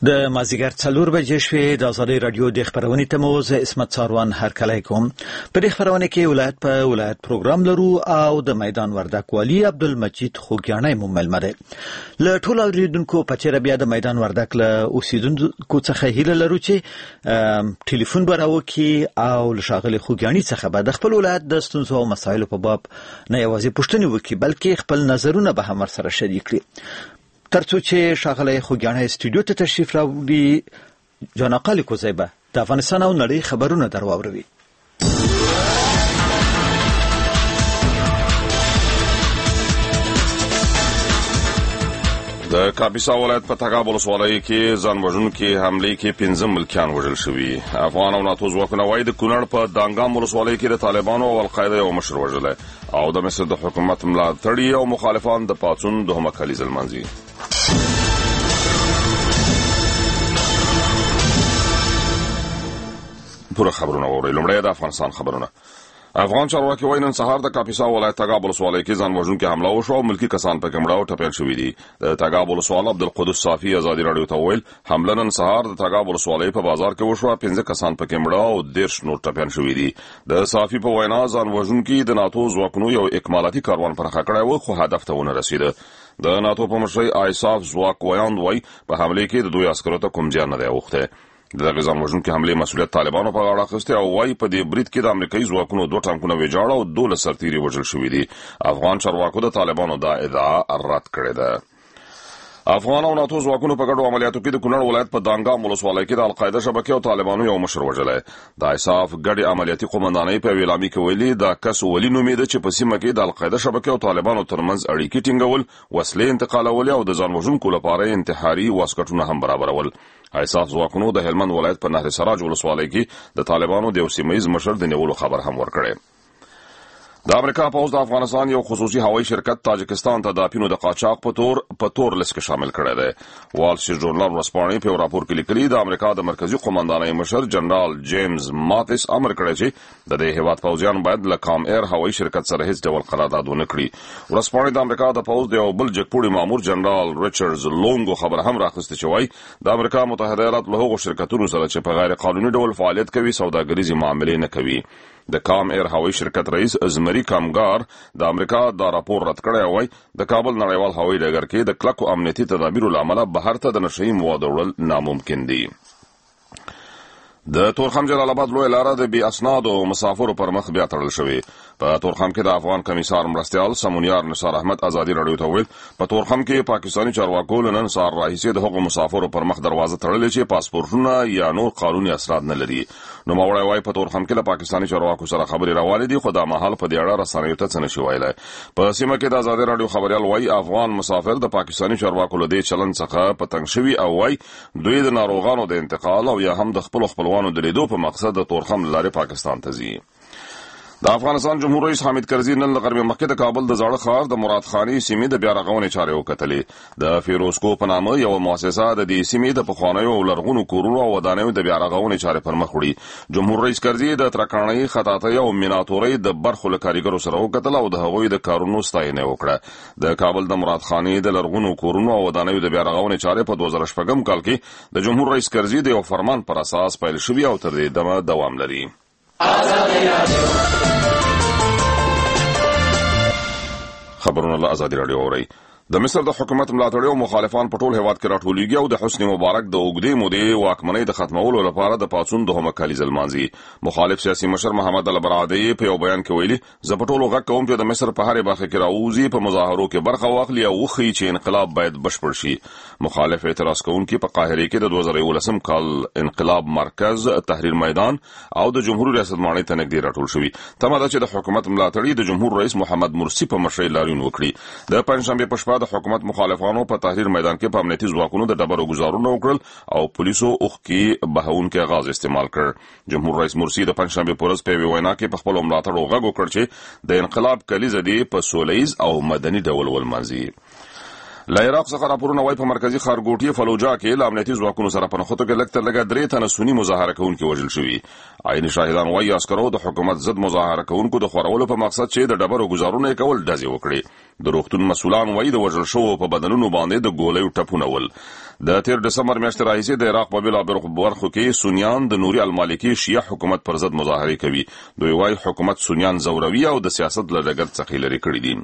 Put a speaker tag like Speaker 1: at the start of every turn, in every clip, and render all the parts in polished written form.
Speaker 1: د مازیګر 4 بجې شوې د ازادي رادیو د خبرونې تموز اسمت ساروان هرکلی کوم. په دې خبرونه کې ولایت په ولایت پروګرام لرو او د میدان وردک والی عبدالمجید خوګیانی مو ملمه ده. له ټولو اوریدونکو په چیرې بیا د میدان وردک له اوسیدونکو څخه هیله لرو چې ټلیفون به راوکړي او له ښاغلي خوګیانی څخه به د خپل ولایت د ستونزو او مسایلو په باب نه یوازې پوښتنې وکړي بلکې خپل نظرونه به هم ورسره شریک کړي. ترڅو چې ښاغلی خوګیانی استودیو ته تشریف راوړي، جانقل کوزیبه د افغانستان او نړۍ خبرونه در واوروي.
Speaker 2: د کاپیسا ولایت په تګاب ولسوالۍ کې ځانوژونکي حملې کې 15 ملکیان وژل شوي. افغان او ناتو ځواکونه وایي د کونړ په دانګام ولسوالۍ کې د طالبانو او القاعده یو مشر وژلی او د مصر د حکومت ملاتړي او مخالفان د پاڅون دوهمه کلیزه لمانځي. پوره خبرونه واورئ. لومړی د افغانستان خبرونه. افغان چارواکي وایي نن سهار د کاپیسا ولایت تګاب ولسوالۍ کې ځانوژونکې حمله وشوه او ملکي کسان پکې مړه او ټپیان شوي دي. د تګاب ولسوال عبدالقدوس صافي ازادي راډیو ته وویل حمله نن سهار د تګاب ولسوالۍ په بازار کې وشوه، 15 کسان پکې مړه او 13 نور ټپیان شوي دي. د صافي په وینا ځانوژونکي د ناتو ځواکونو یو اکمالاتي کاروان پرخه کړی و خو هدف ته ونه رسیده. د ناتو په مشرۍ آیساف ځواک ویاند وایي په حملې کې د دوی عسکرو ته کوم زیان نه دی اوښتی. دغه ځانوژونکي حملې مسؤلیت طالبانو په غاړه اخیستی او وایي په دې برید کې د امریکایي ځواکونو 2 ټانکونه ویجاړه او 12 سرتیري وژل شوي دي. افغان چارواکو د طالبانو دا ادعا رد کړې ده. افغان او ناتو ځواکونو په ګډو عملیاتو کې د کونړ ولایت په دانګام ولسوالۍ کې د القاعده شبکې او طالبانو یو مشر وژلی. د ایساف ګډې عملیاتي قومندانۍ په اعلامیه کې ویلي دا کس ولي نومیده چې په سیمه کې د القاعده شبکې او طالبانو ترمنځ اړیکې ټینګول، وسلې انتقالول او د ځانوژونکو لپاره انتحاري واسکټونه هم برابرول. ایساف ځواکونو د هلمند ولایت په نهر سراج ولسوالۍ کې د طالبانو د یو سیمه‌ییز مشر د نیولو خبر هم ورکړی. د امریکا پوځ د افغانستان یو خصوصي هوایي شرکت تاجکستان ته د اپینو د قاچاق په تور لیست کې شامل کړی دی. وال سټریټ ژورنال ورځپاڼې په یو راپور کې لیکلي د امریکا د مرکزي قومندانۍ مشر جنرال جیمز ماتیس امر کړی چې د دې هیواد پوځیان باید له کام ایر هوایي شرکت سره هیڅ ډول قرارداد ونه کړي. ورځپاڼې د امریکا د پوځ د یو بل جګپوړي مامور جنرال ریچارډز لونګو خبر هم راخسته چې وایي د امریکا متحده ایالات له هغو شرکتونو سره چې په غیر قانوني ډول فعالیت کوي سوداګریزې معاملې نه کوي. د کام ایر هوایي شرکت رئیس ازمري کامګار د امریکا دا راپور رد کړی وای د کابل نړیوال هوایي ډګر کې د کلکو امنیتي تدابیرو له امله بهر ته د نشهیي موادو وړل ناممکن دي. د تورخم جلال آباد لویه لاره د بې اسنادو مسافرو پر مخ بیا تړل شوې. په تورخم کې د افغان کمیسار مرستیال سمونیار نثار احمد ازادي راډیو ته وویل په تورخم کې پاکستاني چارواکو له نن سهار راهیسې د هغو مسافرو پر مخ دروازه تړلې چې پاسپورټونه یا نور قانوني اسناد نه لري. نوموړی وایي په تورخم کې له پاکستاني چارواکو سره خبرې روانې دي خو دا مهال په دې اړه رسنیو ته څه نشي ویلی. په سیمه کې د ازادي راډیو خبریال وایي افغان مسافر د پاکستاني چارواکو له دې چلند څخه په تنګ شوي او وایي دوی د ناروغانو د انتقال او یا هم د خپلو خپلوانو د لیدو په مقصد د تورخم له لارې پاکستان ته ځي. د افغانستان جمهور رئیس حامد کرزي نن له غرمې مخکې د کابل د زاړه ښار د مراد خاني سیمې د بیا رغونې چارې وکتلې. د فیروزکو په نامه یوه مؤسسه د دې سیمې د پخوانیو او لرغونو کورونو او ودانیو د بیا رغونې چارې پر مخ وړي. جمهور رئیس کرزي د ترکاڼۍ، خطاطۍ او میناتورۍ د برخو له کاریګرو سره وکتل او د هغوی د کارونو ستاینه وکړه. د کابل د مراد خاني د لرغونو کورونو او ودانیو د بیا رغونې چارې په 2006 کال کې د جمهور رئیس کرزي د یو فرمان پر اساس پیل شوي او تر دې دمه دوام لري. خبرونه له ازادي راډیو اورئ. د مصر د حکومت ملاتړي او مخالفان په ټول هیواد کې راټولیږي او د حسني مبارک د اوږدې مودې واکمنۍ د ختمولو لپاره د پاڅون دوهمه کلیزه لمانځي. مخالف سیاسي مشر محمد البرادعي په یو بیان کې ویلي زه په ټولو غږ کوم چې د مصر په هرې برخه کې راووځي، په مظاهرو کې برخه واخلي او وښیي چې انقلاب باید بشپړ شي. مخالف اعتراض کوونکي په قاهره کې د 2011 کال انقلاب مرکز، تحریر میدان او د جمهوریت ریاست ماڼۍ ته نږدې راټول شوي. تمه ده چې د حکومت ملاتړي د جمهور رئیس محمد مرسي په مشرۍ لاریون وکړي. د پنځشنبې په شپه د حکومت مخالفانو په تحریر میدان کې په امنیتي ځواکونو د ډبرو ګزارونه وکړل او پولیسو اوښکې بهونکي غاز استعمال کړ. جمهور رئیس مرسي د پنځشنبې په ورځ په یوه وینا کې په خپلو ملاتړو غږ وکړ چې د انقلاب کلیزه دې په سوله ییز او مدني ډول ولمانځي. له عراق څخه راپورونه وايي په مرکزی ښارګوټي فلوجا کې له امنیتي ځواکونو سره په نښتو کې لږ تر لږه 3 تنه سني مظاهره کوونکي وژل شوي. عیني شاهدان وايي عسکرو د حکومت ضد مظاهره کوونکو د خورولو په مقصد چې د ډبرو ګزارونه کول ډزې وکړي. د روغتون مسؤلان وايي د وژل شوو په بدنونو باندې د ګولیو ټپونه ول. د 13 دسمبر میاشتې راهیسې د عراق په بېلابېلو برخو کې سنیان د نوري المالکي شیعه حکومت پر ضد مظاهره کوي. دوی وايي حکومت سنیان زوروي او د سیاست له ډګر څخه لرې کړي دي.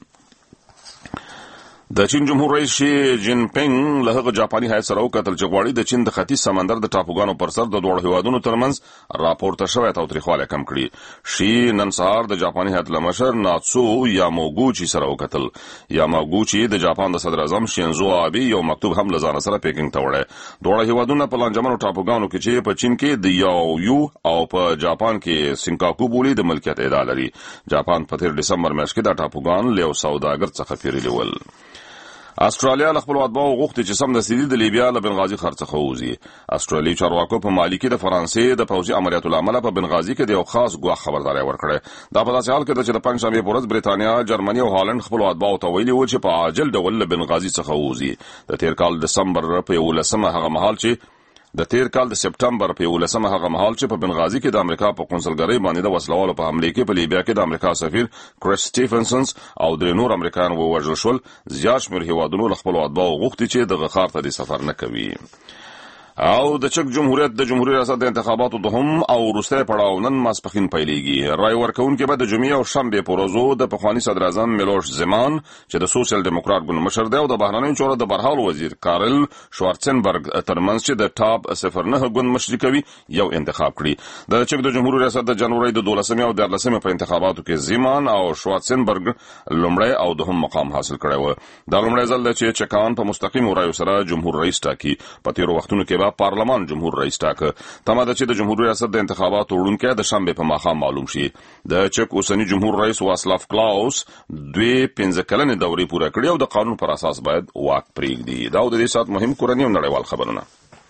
Speaker 2: د چین جمهور رئیس شي جین پینګ له هغه جاپاني هیات سره وکتل چې غواړي د چین د ختیځ سمندر د ټاپوګانو پر سر د دوه هیوادونو ترمنځ راپورته شوی تاوتریخوالی کم کړي. شي نن سهار د جاپاني هیات له مشر ناتسو یاماګوچي سره وکتل. یاماګوچي د جاپان د صدر اعظم شینزو آبي یو مکتوب هم له ځان سره پیکینګ ته وړی. دوه هیوادونه په لانجمنو ټاپوګانو کې چې په چین کې د یاویو او په جاپان کې سینکاکو بولی د ملکیت ادعا لري. جاپان په 13 دسمبر میاشت کې د ټاپوګان له سوداګر څخه پیرلی ول. استرالیا له خپل اتباعو غوښتي چې سم د سیدي د لیبیا له بنغازي ښار څخه ووځي. استرالیایي چارواکو په مالي کې د فرانسې د پوځي عملیاتو له امله په بنغازي کې د یو خاص ګواښ خبرداری ورکړې. دا په داسې حال کې ده چې د پنجشنبې په ورځ بریتانیا، جرمني او هالند خپل اتباعو ته ویلي و چې په عاجل ډول له بنغازي څخه ووځي. د تیر کال دسمبر په 11 هغه مهال چې د سپټمبر په 11 هغه مهال چې په بنغازي کې د امریکا په قونسلګرۍ باندې د وسلوالو په حمله کې په لیبیا کې د امریکا سفیر کریس سټیفنسن او د نور امریکایان ووژل شول. زیات شمېر هیوادونو له خپل اتباعو غوښتي چې د غخار ته د سفر نه کوي. او د چک جمهوریت د جمهوریت ریاست د انتخاباتو دوهم او وروستی پړاو نن ماسپښین پیلېږي. رای ورکوونکي به د جمعې او شنبې په ورځو د پخواني صدر اعظم میلوش زمان چې د سوشل ډیموکرات ګوند مشر دی او د بهرنیو چارو د برحال وزیر کارل شوارڅنبرګ ترمنځ چې د ټاپ 09 ګوند مشري کوي یو انتخاب کړي. د چک د جمهوریت ریاست د جنوري د 12 او 13 په انتخاباتو کې زمان او شوارڅنبرګ لومړی او دوهم مقام حاصل کړی و. دا لومړی ځل دی چې چکان په مستقیم رایو سره جمهور رئیس ټاکي. په تیرو وختونو کې پارلمان جمهور رئیس ټاکه. تمه ده چې د جمهور ریاست د انتخاباتو وړاندې د شنبې په ماښام معلوم شي. د چک اوسنی جمهور رئیس واسلاف کلاوس 15 کلنې دورې پوره کړې او د قانون پر اساس باید واک پرېږدي. دا د دې سات مهم کورنی او نړیوال خبرونه.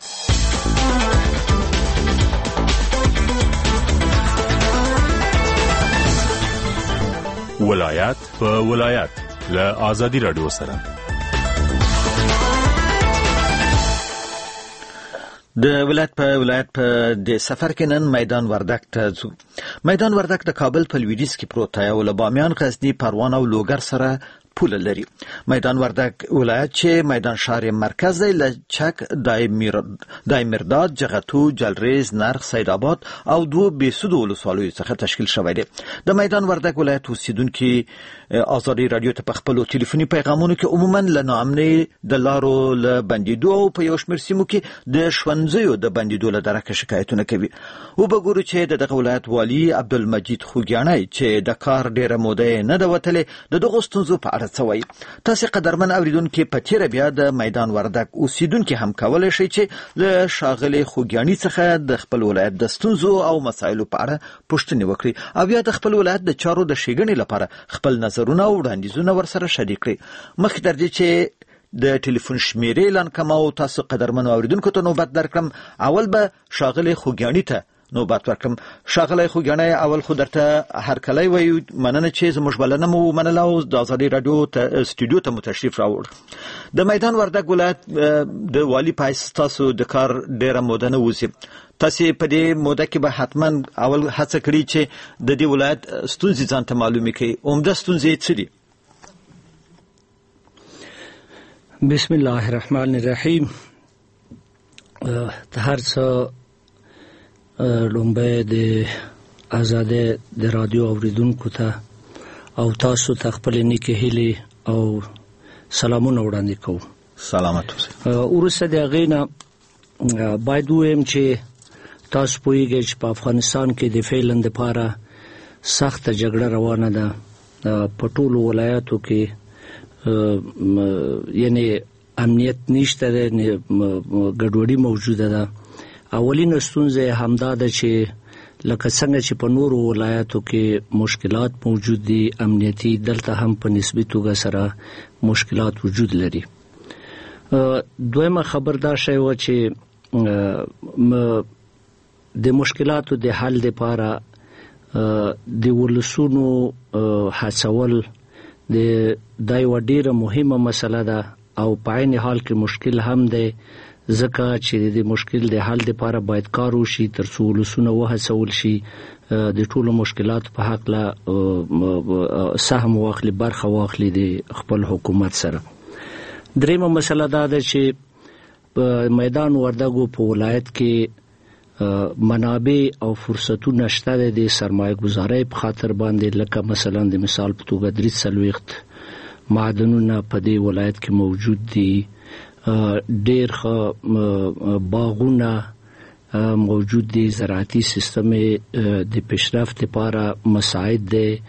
Speaker 3: ولایت په ولایت له آزادي رادیو سره
Speaker 1: د ولایت په د سفر کې نن میدان وردک ته ځو. میدان وردک د کابل په لویدیځ کې پروت دی او له بامیان، غزنی، پروان او لوګر سره پوله لري. میدان وردک ولایت چې میدان شهر مرکز دی له چک، دایمرداد، جغتو، جلریز، نرخ، سید آباد او 2 بیسودو ولسوالیو څخه تشکیل شوی دی. د میدان وردک ولایت اوسیدونکي آزادي رادیو ته په خپل ټلیفوني پیغامونو کې عموما له ناامنۍ د لارو له بندیدو او په یو شمېر سیمو کې د ښوونځیو د بندیدو له درکه شکایتونه کوي. وبګورو چې دغه ولایت والي عبدالمجید خوګیاڼی چې د کار ډیره موده نه ده وتلې د دغو ستونزو په اړه څه وایي. تاسې قدرمن اوریدونکي په تیره بیا د میدان وردک اوسیدونکي هم کولی شئ چې له ښاغلي خوګیاڼي څخه د خپل ولایت د ستونزو او مسایلو په اړه پوښتنې وکړي او یا د خپل ولایت د چارو د ښېګڼې لپاره خپل نظرونه او وړاندیزونه ورسره شریک کړي. مخکې تر دې چې د ټلیفون شمیرې اعلان کړم او تاسو قدرمنو اوریدونکو ته نوبت درکړم، اول به ښاغلي خوګیاڼي ته نوبت ورکړم. ښاغلی خوګیاڼی، اول خو درته هرکلی وایو، مننه چې زموږ بلنه مو ومنله او د ازادي راډیو سټوډیو ته مو تشریف راوړ. د میدان وردک ولایت د والي په حیث تاسو د کار ډیره موده نه وځي. تاسې په دې موده کې به حتما اول هڅه کړي چې د دې ولایت ستونزې ځان ته معلومې کړي. عمده ستونزې یې څه دي؟
Speaker 4: بسم الله الرحمن الرحیم. هر څه لومبه د آزادي د رادیو اوریدونکو ته او تاسو ته خپل نیکه هیلې او سلامونه وړاندې کوم.
Speaker 1: سلامت اوسئ.
Speaker 4: ورسته د غینا باید ویم چې تاسو پوهیږئ چې په افغانستان کې د فعلن لپاره سخت جګړه روانه ده. په ټولو ولایاتو کې یعنی امنیت نشته ده، ګډوډي موجوده ده. اولین ستونزه همدا ده چې لکه څنګه چې په نورو ولایاتو کې مشکلات موجود دي، امنیتي دلته هم په نسبی توګه سره مشکلات وجود لري. دویمه خبر دا شی و چې د مشکلاتو د حل لپاره د ولسونو هڅول د یوه ډیره مهمه مسله ده او په عین حال کې مشکل هم دی، ځکه چې د مشکل د حل لپاره باید کار وشي ترڅو ولسونه وهڅول شي د ټولو مشکلاتو په حق لا سهم واخلي، برخه واخلي د خپل حکومت سره. دریمه مسله دا ده چې په میدان وردګو په ولایت کې منابع او فرصتونه شته د سرمایه گذارۍ په خاطر باندې، لکه مثلا د مثال په توګه 43 معدنونه په دې ولایت کې موجود دي، ډېر باغونه موجود دي، زراعتي سیستم د پیشرفت لپاره مساعد دي،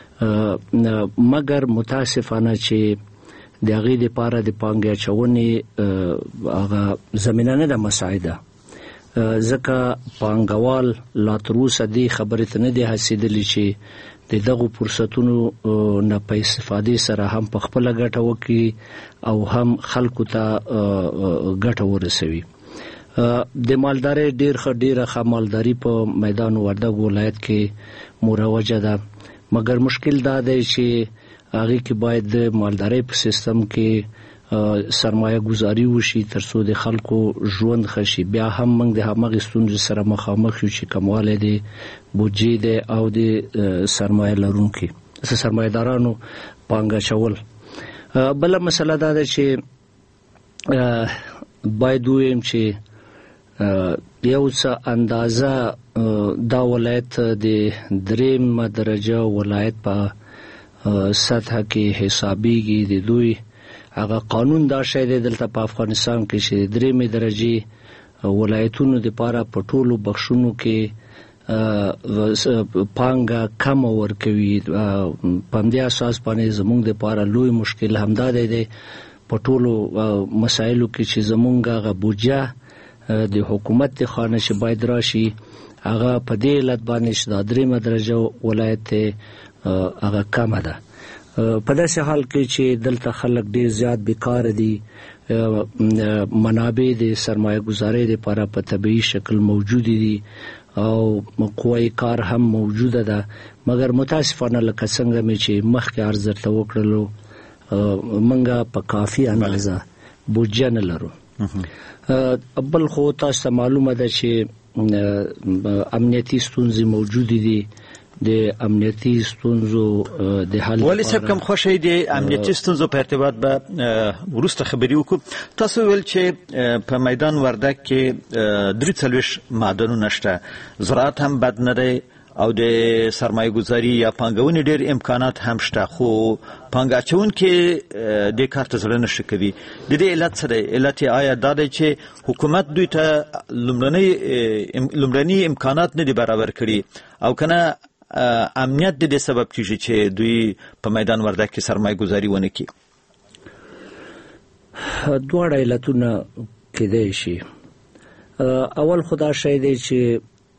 Speaker 4: مګر متاسفانه چې د هغې لپاره د پانګې اچونې هغه زمینه نه ده مساعده، ځکه پانګوال لا تر اوسه دې خبرې ته نه دي هڅېدلي چې د دغو فرصتونو نه په استفادې سره هم په خپله ګټه وکړي او هم خلکو ته ګټه ورسوي. د مالدارۍ ډېره ښه مالداري په میدان وردګ ولایت کې مروجه ده، مګر مشکل دا دی چې هغې کې باید د مالدارۍ په سیستم کې سرمایه گذاری وشي ترڅو د خلکو ژوند ښه شي. بیا هم موږ د همغې ستونزې سره مخامخ یو چې کموالی د بودجې دی او د سرمایه لرونکي سرمایه‌دارانو پانګه اچول. بله مسله دا ده چې باید ووایم چې یو څه اندازه دا ولایت د 3 درجه ولایت په سطح کې حسابیږي. د دوی هغه قانون دا شی دی دلته په افغانستان کې چې 3 درجه ولایتونو لپاره په ټولو بخښونو کې پانګه کم ورکوي. په همدې اساس باندې زموږ لپاره لوی مشکل همدا دی په ټولو مسایلو کې چې زموږ هغه بودجه د حکومت د خانه چې باید راشي هغه په دې علت باندې چې دا 3 درجه ولایت هغه کمه ده. په داسې حال کې چې دلته خلک ډېر زیات بیکار دي، منابع د سرمایه گذارۍ لپاره په طبیعي شکل موجود دي او قوی کار هم موجوده ده، مګر متاسفانه لکه څنګه مې چې مخکې عرض درته وکړلو موږ په کافي اندازه بودجه نه لرو. بل خو تاسو ته معلومه ده چې امنیتي ستونزې موجودې دي، د امنیتي ستونزو د حل
Speaker 1: ولی صاحب کوم خوشی د امنیتي ستونزو په ارتباط به ورسته خبرې وکړو. تاسو ویل چې په میدان وردګ کې 43 معدنونه شته، زراعت هم بد نه دی او د سرمایه گذاری یا پانګونې ډېر امکانات هم شته، خو پانګه اچونکي د کار ته زړه نشي کوي. د دې علت څه دی؟ علت آیا دا دی چې حکومت دوی ته لومړني امکانات نه دي برابر کړي او کنه امنیت د دې سبب کیږي چې دوی په میدان وردګ کې سرمایه گذاری ونه کړي؟
Speaker 4: دواړه علتونه کېدای شي. اول خدا شی دی چې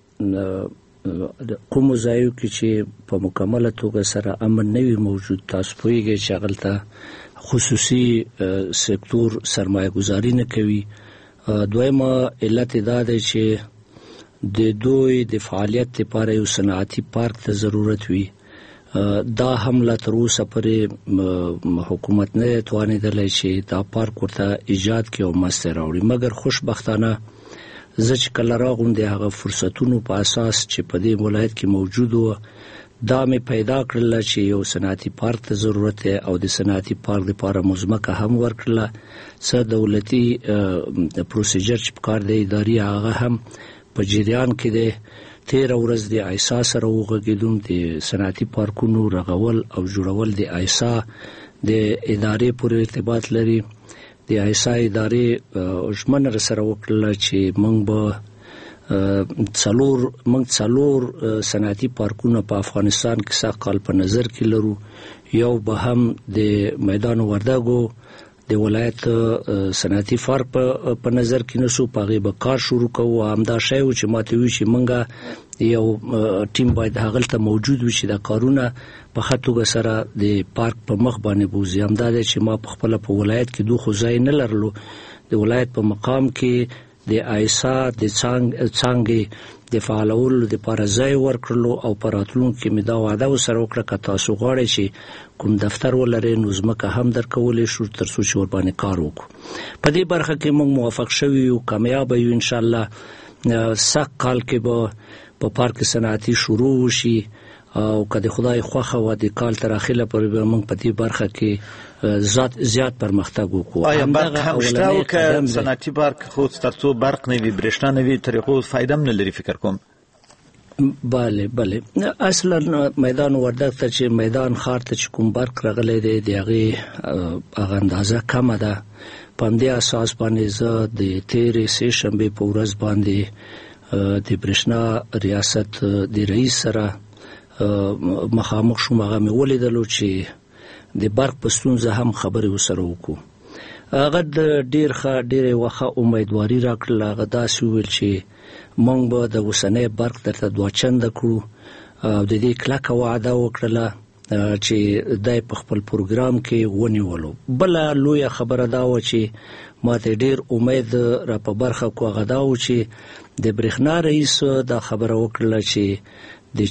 Speaker 4: کومو ځایو کې چې په مکمله توګه سره امن نه وي موجود، تاسو پوهیږئ چې هغلته خصوصي سکتور سرمایه گذاری نه کوي. دویمه علت دا دی چې د دوی د فعالیت لپاره یو صنعتي پارک ته ضرورت وي. دا هم لا تر اوسه پورې حکومت نه توانېدلی چې دا پارک ورته ایجاد کړي او منځته راوړي، مګر خوشبختانه زه چې کله راغلم د هغه فرصتونو په اساس چې په دې ولایت کې موجود و دا مې پیدا کړله چې یو صنعتي پارک ته ضرورت دی او د صنعتي پارک لپاره مزمکه هم ورکړله. څه دولتي پروسیجر چې پکار دی اداري هغه هم په جریان کې دی. تیره ورځ د ایسا سره وغږېدم، د صنعتي پارکونو رغول او جوړول د ایسا د ادارې پورې ارتباط لري. د ایسا ادارې ژمنه سره وکړله چې موږ به څلور صنعتي پارکونه په افغانستان کې سږ کال په نظر کې لرو. یو به هم د میدان وردګو د ولایت صنعتي پارک په نظر کې نسو، په هغې به کار شروع کوو. همدا شی و چې ماته وي چې موږ یو ټیم باید هغلته موجود وي چې دا کارونه په ښه توګه سره د پارک په مخ باندې بوځي. همدا دی چې ما په خپله په ولایت کې دوه خو ځای نه لرلو، د ولایت په مقام کې د آیسا د څنګه د فعالولو د لپاره ځای ورکړلو او پراتلون کې مې دا وعده وسره وکړه که تاسو غواړئ چې کوم دفتر ولرئ نو ځمکه هم درکولې شو تر څو چې ور باندې کار وکړو. په دې برخه کې موږ موافق شوي یو، کامیاب یو ان شاء الله. سږ کال کې به په پارک صنعتي شروع وشي او کله خدای خوښه و د کال تر اخره پورې موږ په دې برخه کې زیات پرمختګ وکړو.
Speaker 1: آیا برق هم شته او که صنعتي پارک خو ترڅو برق نه وي برېښنا نه وي طریقو فائدہ نه لري فکر کوم؟
Speaker 4: بله اصلا میدان وردګ ته چې میدان خار ته چې کوم برق راغلی دی هغه اندازه کمه ده. په همدې اساس باندې زه د تیرې سې شنبې په ورځ باندې د برېښنا ریاست د رئیس سره مخامخ شوم. هغه مې ولیدلو چې د برق په ستونزه هم خبرې وسره وکړو. هغه ډېر وخت امیدواري راکړله. هغه داسې وویل چې موږ به د اوسنی برق درته 2 چنده کړو او د دې کلکه وعده وکړله چې دای په خپل پروګرام کې ونیولو. بل لوی خبره دا و چې ماته ډېر امید را په برخه کو. هغه دا و چې د برېښنا رئیس دا خبره وکړله چې د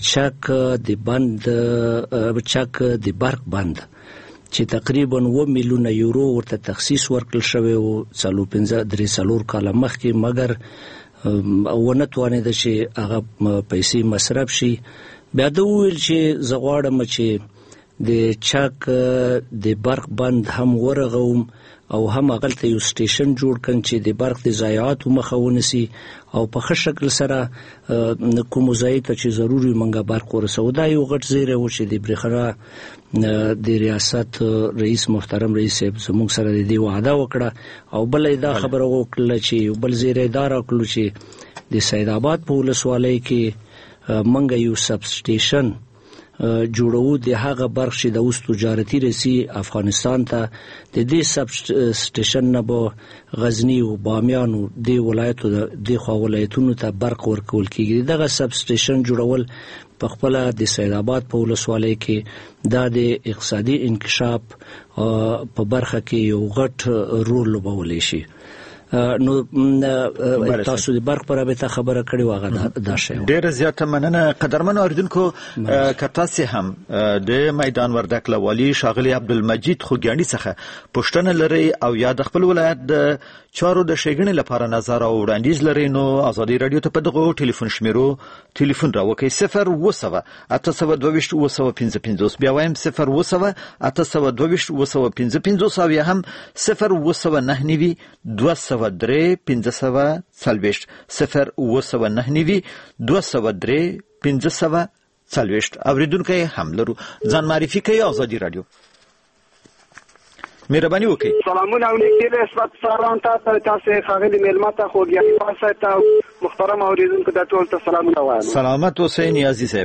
Speaker 4: چک د برق بند چې تقریبا 2 میلیون یورو ورته تخصیص ورکړل شوی او 3 کال مخکې مګر ونه توانېده چې هغه پیسې مصرف شي. بیا دا ویل چې زه غواړم چې د چک د برق بند هم ورغوم او هم هغلته یو سټیشن جوړ کړم چې د برق د ضایعاتو مخه ونیسي او په ښه شکل سره کوم ځای ته چې ضروري منګه برق ورسوو. دا یو غټ زیری و چې د برېښنا د ریاست رئیس محترم رئیس صاحب زموږ سره د دې وعده وکړه. او بل دا خبره وکړه چې یو بل زیری دا راکړو چې د سید آباد په ولسوالۍ کې منګه یو سب سټیشن جوړو د هغه برق چې د اوس تجارتي رسی افغانستان ته د دې سب سټیشن نه به غزنی او بامیان او د ولایتو د خوا ولایتونو ته برق ورکول کیږي. دغه سب سټیشن جوړول په خپل د سید آباد په ولسوالۍ کې دا د اقتصادي انکشاف په برخه کې یو غټ رول لوبولی شي. نو تاسو د برق پر رابطه خبره کړې واغه دا شی
Speaker 1: ډېر زیاته مننه. قدرمن اوریدونکو کتاسي هم د میدان وردګ لوالي شاغلي عبدالمجید خوګیانی څخه پښتنه لري او یا د خپل ولایت د چارو د شګنې لپاره نظر او وړاندیز لري نو ازادي رادیو ته په دغه ټلیفون شمیرو ټلیفون راوکي 0 822 بیا وایم 0 822 او یا هم 0 203 500 سلويشت 0 203 500 سلويشت. اوریدونکو هم لرو ځان معرفي کوي ازادي رادیو. مهرباني وکړئ.
Speaker 5: سلامونه او نیکي نسبت سلام تاسو خاغلی ملمت خوږی واسطه محترم اوریدونکو د ټول ته سلامونه وایم.
Speaker 1: سلامت اوسئ نیازي صاحب.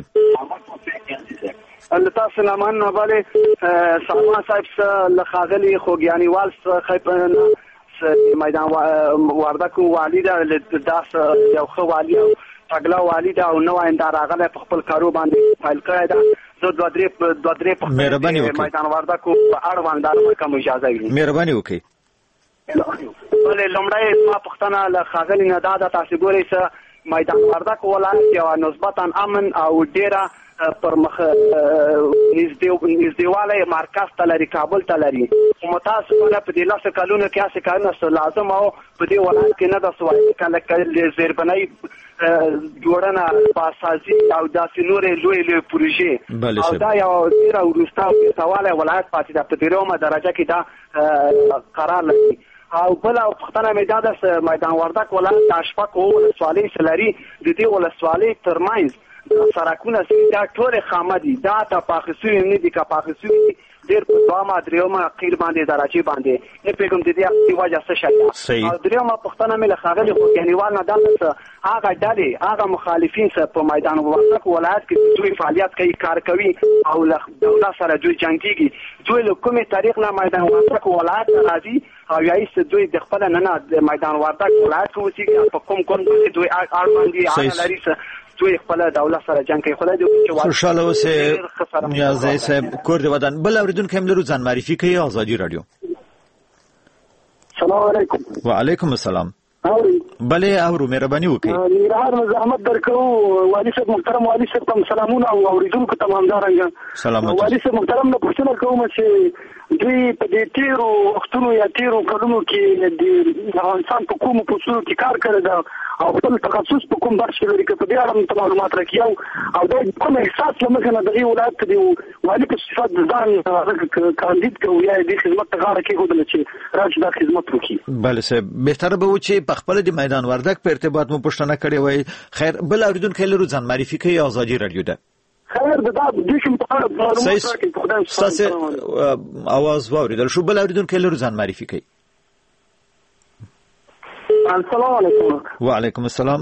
Speaker 5: الله تاسو سلامان نواله سلمان صاحب لخاغلی خوږیانی والس خیبن میدان وردګ والی دا یو خو والی او تګلا والی دا نو آینده راغله په خپل کارو باندې فایل کړی دا زه دوه درې په میدان وردګ په اړه باندې کوم اجازه وي.
Speaker 1: مهرباني وکړئ.
Speaker 5: ولې لمړی ما پښتنه له خاغلی نه دا تاسو ګورئ چې میدان وردګ ولایت یو نسبتا امن او ډیره پرمخ نږدېواله مرکز ته لري، کابل ته لري. متاسفانه په دې لاسه کلونه کې اسې کارونه لازم او په دې ولایت کې نه د سوای کله زیربنای جوړنه باسازي او داسې نورې لوی پروژې او دا یو ډیر ورسته سواله ولایت پاتې د پدیرومه درجه کې دا قرار لري. او بل او پښتنه میدان د میدان وردګ ولایت د اشفاق ولسوالۍ سلري د دې ولسوالۍ ترمنځ سرکونه دا ټول خامدي دا ته پاخسوي نه دي کا پاخسوي ډیر په دوامه دریومه قیر باندې درجه باندې نه پیغام دي د وجه څه شي او دریومه پښتنه مل خاغلی خو یعنیوال نه دلته هغه ډلې هغه مخالفین سره په میدان وردګ ولایت کې دوی فعالیت کوي، کار کوي او له دولت سره دوی جنگيږي. دوی له کومه تاریخ نه میدان وردګ ولایت راځي او یایس دوی د خپل نه میدان وردګ ولایت کوي په کوم دوی اړوندي لري دوی خپل دولت سره جنگ کوي. خدای دې
Speaker 1: خوشاله اوسه نیازي صاحب کور دی ودان. بل اوریدونکو هم لرو ځان معرفي کوي ازادي رادیو.
Speaker 5: سلام علیکم.
Speaker 1: وعلیکم السلام. بلې اورو مهرباني وکړئ
Speaker 6: نګرهار نه زحمت درکو والي صاحب محترم والي صاحب ته سلامونه او اوریدونکو ته همدارنګه
Speaker 1: سلامات
Speaker 6: والي صاحب محترم نه پوښتنه کوم چې دوی په دې تیرو وختونو یا تیرو کلونو کې د افغانستان په کومو پوسټونو کې کار کړی دا او خپل تخصص په کوم برخه کې لري که په دې اړه معلومات راکړي او دا کوم احساس لمخه نه دغه ولایت دی والي په صفت ځان کاندید کوي یا د خدمت غاړه کې هودل چې راځي د خدمت وکړي
Speaker 1: بله صاحب بهتر به و چې په خپل د میدان وردک په ارتباط مو پوښتنه کړې وای خیر بل اوریدونکو لرو ځان معرفي کوي ازادي رادیو ده
Speaker 6: خیر د دې کوم په اړه معلومات راکړي
Speaker 1: تاسو आवाज واوریدل شو بل اوریدونکو لرو ځان معرفي کوي
Speaker 6: السلام علیکم
Speaker 1: وعلیکم السلام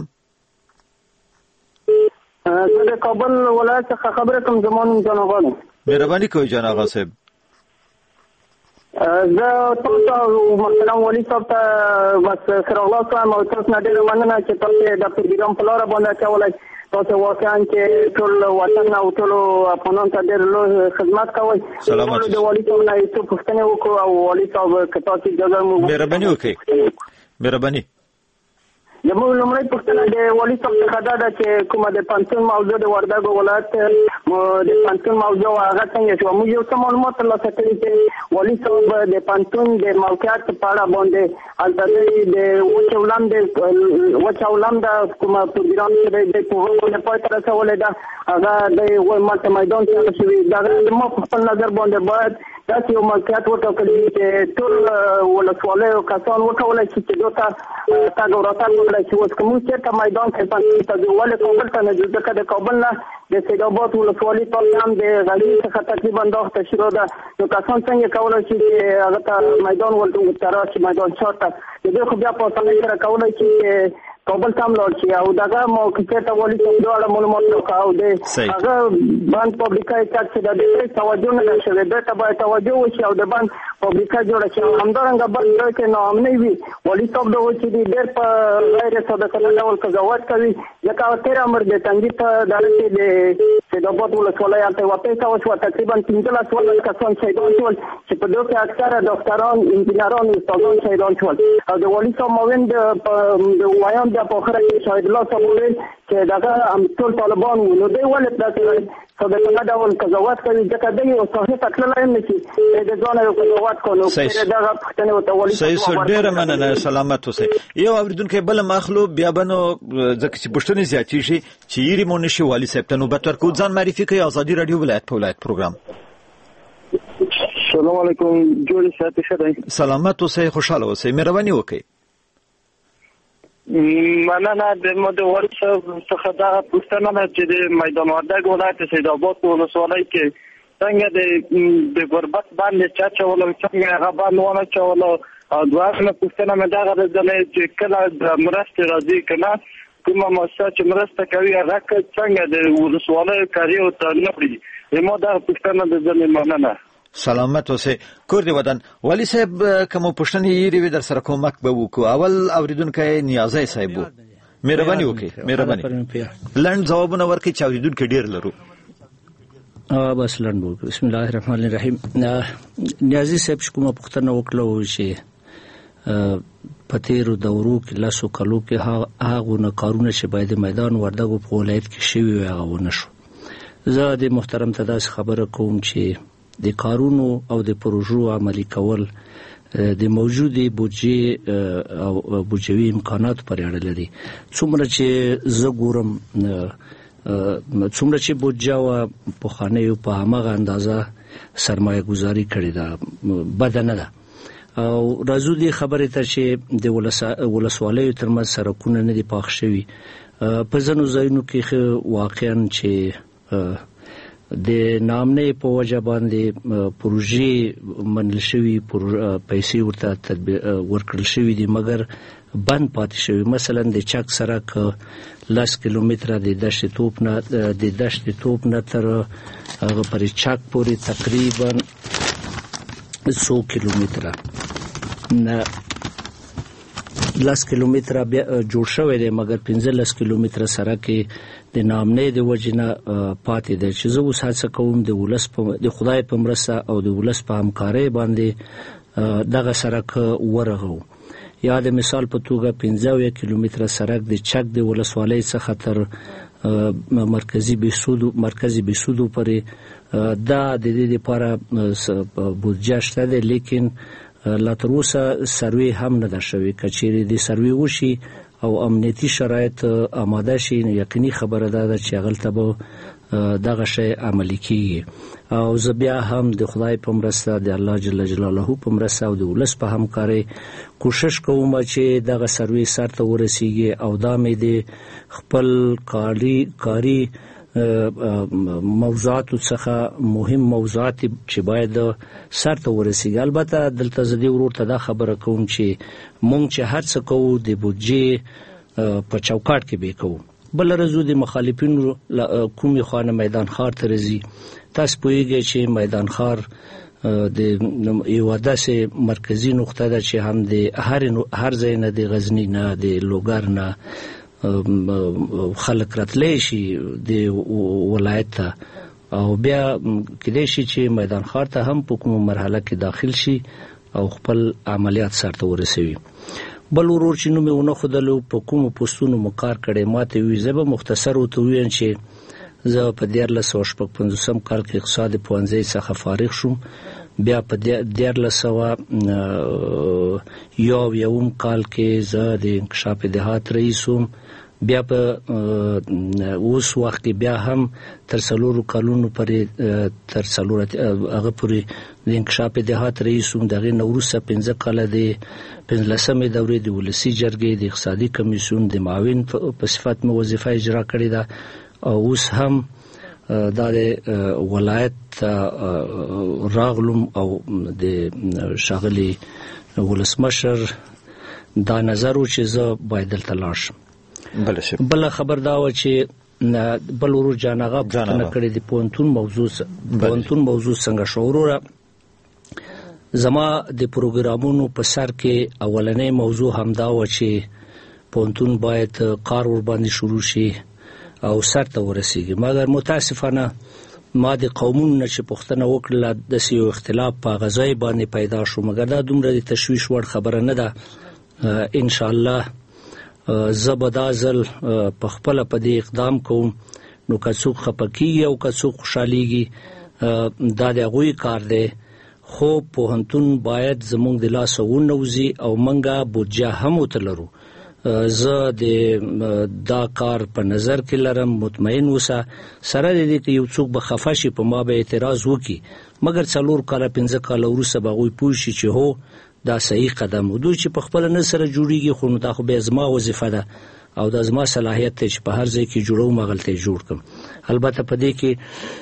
Speaker 6: زه د کابل ولایت څخه خبره کوم زمون جنغانو
Speaker 1: مهرباني کوئ جان آغا صاحب
Speaker 6: زه تاسو محترم والي صاحب ته بس سره خلاص وایم او تاسو نه ډېره مننه چې تاسو د پروګرام په لاره باندې اچولی تاسو واقعا چې ټول وطن او ټول افغانانو ته ډېر لوی خدمت کوئ
Speaker 1: سلامات
Speaker 6: د والي صاحب نه یې څه پوښتنې وکړو او والي صاحب که تاسو اجازه مو
Speaker 1: مهرباني وکړئ مهرباني
Speaker 6: زموږ لومړی پوښتنه د والي صاحب څخه دا ده چې کومه د پنسون موضوع د وردګو ولایت د پنسون موضوع هغه څنګه شوه موږ یو څه معلومات ترلاسه کړي چې والي صاحب د پنسون د موقعیت په اړه باندې هلته د وچه ولنده کومه پروګرام چې دی د پوهنې باندې پای ته رسولی ده هغه د ماته میدان ته شوي دغه زما په خپل نظر باندې باید داسې یو موقعیت وټاکل شي چې ټول ولسوالیو کسان وکولی شي چې دوی ته تګ او راتګ وکړی شي اوس که موږ چېرته میدان کې پنسون ته ځو ولې کابل ته نه ځو ځکه د کابل نه د سیدآباد ولسوالي ټول هم د غزني څخه تقریبا دا وخت شروع ده نو کسان څنګه کولی شي چې هغه ته میدان ورته راشي میدان ښار ته د دوی خو بیا په اسانۍ سره کولی شي چې کابل ته هم لاړ شي او دغه موقعیت ته والي صاحب د اړه معلومات راکړه او د هغه بند فابریکه یې چک چې د دې توجه نه ده شوې دې ته باید توجه وشي او د بند فابریکه جوړه شي همدارنګه بل ځای کې ناامنۍ وي والي صاحب د چې ډېر په غیر صادقانه ډول قضاوت کوي ځکه تېر امر د تنګي ته دغه کې د سیدآباد ولسوالۍ هلته یوه پیښه وشوه تقریبا 15 کسان شهیدان شول چې په دوی کې اکثره ډاکټران انجینران استادان شهیدان شول او د والي صاحب معاون د ویان د په اخره کې شاهد الله صاحب وویل چې دغه ټول طالبان وو نو دوی ولې داسې صادقانه ډول قضاوت کوي ځکه دوی یو ساحې ته تللی هم نه شي د ځانه یو قضاوت کوي نو دغه پوښتنې ورته والي
Speaker 1: صحیح ډېره مننه سلامت اوسئ یو اورېدونکی بله مخلو بیا به نو ځکه چې پوښتنې زیاتېږي چې یېرې مو نه شي والي صاحب ته نوبت ورکړو ځان معرفي کوي ازادي راډیو ولایت په ولایت پروګرام
Speaker 6: سلام علیکم جوړې صحت ښه دی
Speaker 1: سلامت اوسئ خوشحاله اوسئ مهرباني وکړئ
Speaker 5: مننه د والي صاحب څخه دا پوښتنه ده چې د میدان وردګ ولایت سیدآباد په ولسوالۍ کې څنګه د غربت باندې چا چولو څنګه هغه باندې ونه چولو او دوامه پوښتنه مې دا غواړم چې کله د مرستې راځي کنه کومه مؤسسه چې مرسته کوي هغه څنګه د ولسوالۍ کاریو ته نه وړي زموږ دا پوښتنه د ځنې مننه
Speaker 1: سلامت اوسئ کور دی ودان والي صاحب کوم پوښتنې یې در سره کومک به وکړو اول اوریدونکو نیازی صاحب مهرباني وکړئ مهرباني لند جوابونه ورکړئ چې اوریدونکو ډیر لرو
Speaker 4: بس لند وکړو بسم الله الرحمن الرحیم نیازی صاحب کومه پوښتنه وکړو چې پتیرو دورو کې لاسو کلو کې هغه نه کارونه چې باید میدان وردګو په ولایت کې شوی هغه ونشو زه د محترم تداس خبره کوم چې د کارونو او د پروژو عملي کول د موجودي بودجې او بودجوي امکانات پر اړه لري څومره چې زه ګورم څومره چې بودجه او په خانه په هغه اندازه سرمایه گذاري کړې ده بدنه ده او راځو دې خبره ته چې د ولسوالیو ترمنځ سرکونه نه دي پاخ شوي په ځینو ځایونو کې واقعا چې د نامنې په وجه باندې پروژې منل شوی پیسې ورته ورکړل شوی دي مګر بند پاتې شوی مثلا د چک سرک 10 کیلومتره د دشت توپ نه تر هغه پر چک پورې تقریبا 100 کیلومتره نه 10 کیلومتره جوړ شوی دی مګر 15 کیلومتره سرک د نامنې د وجنه پاتې دی چې زه اوس هڅه کوم د خدای په مرسته او د ولس په همکارۍ باندې دغه سرک ورغو یا د مثال په توګه 15 کیلومتره سړک د چک د ولسوالۍ څخه تر مرکزی بیسودو پورې دا د دې لپاره بودجه شته ده، لیکن لا تر اوسه سروي هم نه ده شوې. کچېرې د سروي وشي او امنیتي شرایط آماده شي، یقیني خبره ده چې هغلته به دغه شی عملي کیږي. او زه بیا هم د خدای په مرسته، د الله جل جلاله په مرسته او د ولس په همکارۍ کوشش کوم چې دغه سروي سرته ورسیږي او دا مې د خپل کاری موضوعات څخه مهم موضوعات چې باید سرته ورسیږي. البته دلته زدي ورته دا خبره کوم چې مونږ چې هر څه کوو د بودجې په چوکاټ کې به کوو. بل رزو د مخالفینو کومي خانه میدان خار ته رزي، تاسو پوهیږئ چې میدان خار د یو داسې مرکزی نقطه ده چې هم د هر ځای نه، د غزنی نه، د لوګر نه خلک راتلی شي د ولایت ته، او بیا کېدای شي چې میدان خار ته هم په کومه مرحله کې داخل شي او خپل عملیات سرته ورسوي. بل ورور چې نومې ونه خودلو په کومو پوسټونو مکار کړي، ماته وی زه به مختصر وته وایم چې زه په 1955 کال کې اقتصاد پوهنځي څخه فارغ شوم. بیا په 1901 کال کې زه د انکشاف دهات رئیس وم. بیا په اوس وخت کې بیا هم تر 4 کلونو پورې هغه پورې د انکشاف دهات رئیس وم. دغه نوروز 15 کال د 15مې دورې د ولسی جرګې د اقتصادي کمیسیون د معاون په صفت مې وظیفه اجرا کړې ده، او اوس هم دا د ولایت راغلم او د شاغلي ولسمشر دا نظر و چې زه باید دلته لاړ شم. بل خبر دا و چې بل ورور جانغه پوښتنه کړې د پونتون موضوع څنګه شوروره. زما د پروګرامونو په سر کې اولنې موضوع همدا و چې پونتون باید کار ور باندې شروع شي او سرته ورسیږي، مګر متاسفانه ما د قومونو چې پوښتنه وکړه د سیو اختلاف په غزای باندې پیدا شو، مګر دا دومره د تشویش وړ خبره نه ده. ان شاء الله زبدازل په خپل په دې اقدام کوم، نو که څوک خپکیږي او که څوک خوشاليږي دا د غوي کار دی، خو پوهنتون باید زموږ د لاس ونوزي او منګه بودجه هم وتلرو. زه دا کار په نظر کې لرم، مطمئن اوسه. سره دې کې یو څوک به خفه شي په ما به اعتراض وکي، مګر 4 کال 15 کال وروسته به غوي پوه شي چې هو دا صحیح قدم و. دوی چې په خپل نه سره جوړیږي، خو نو دا خو به زما وظیفه ده او دا زما صلاحیت ته چې په هر ځای کې جوړو مغلطه جوړ کم. البته په دې کې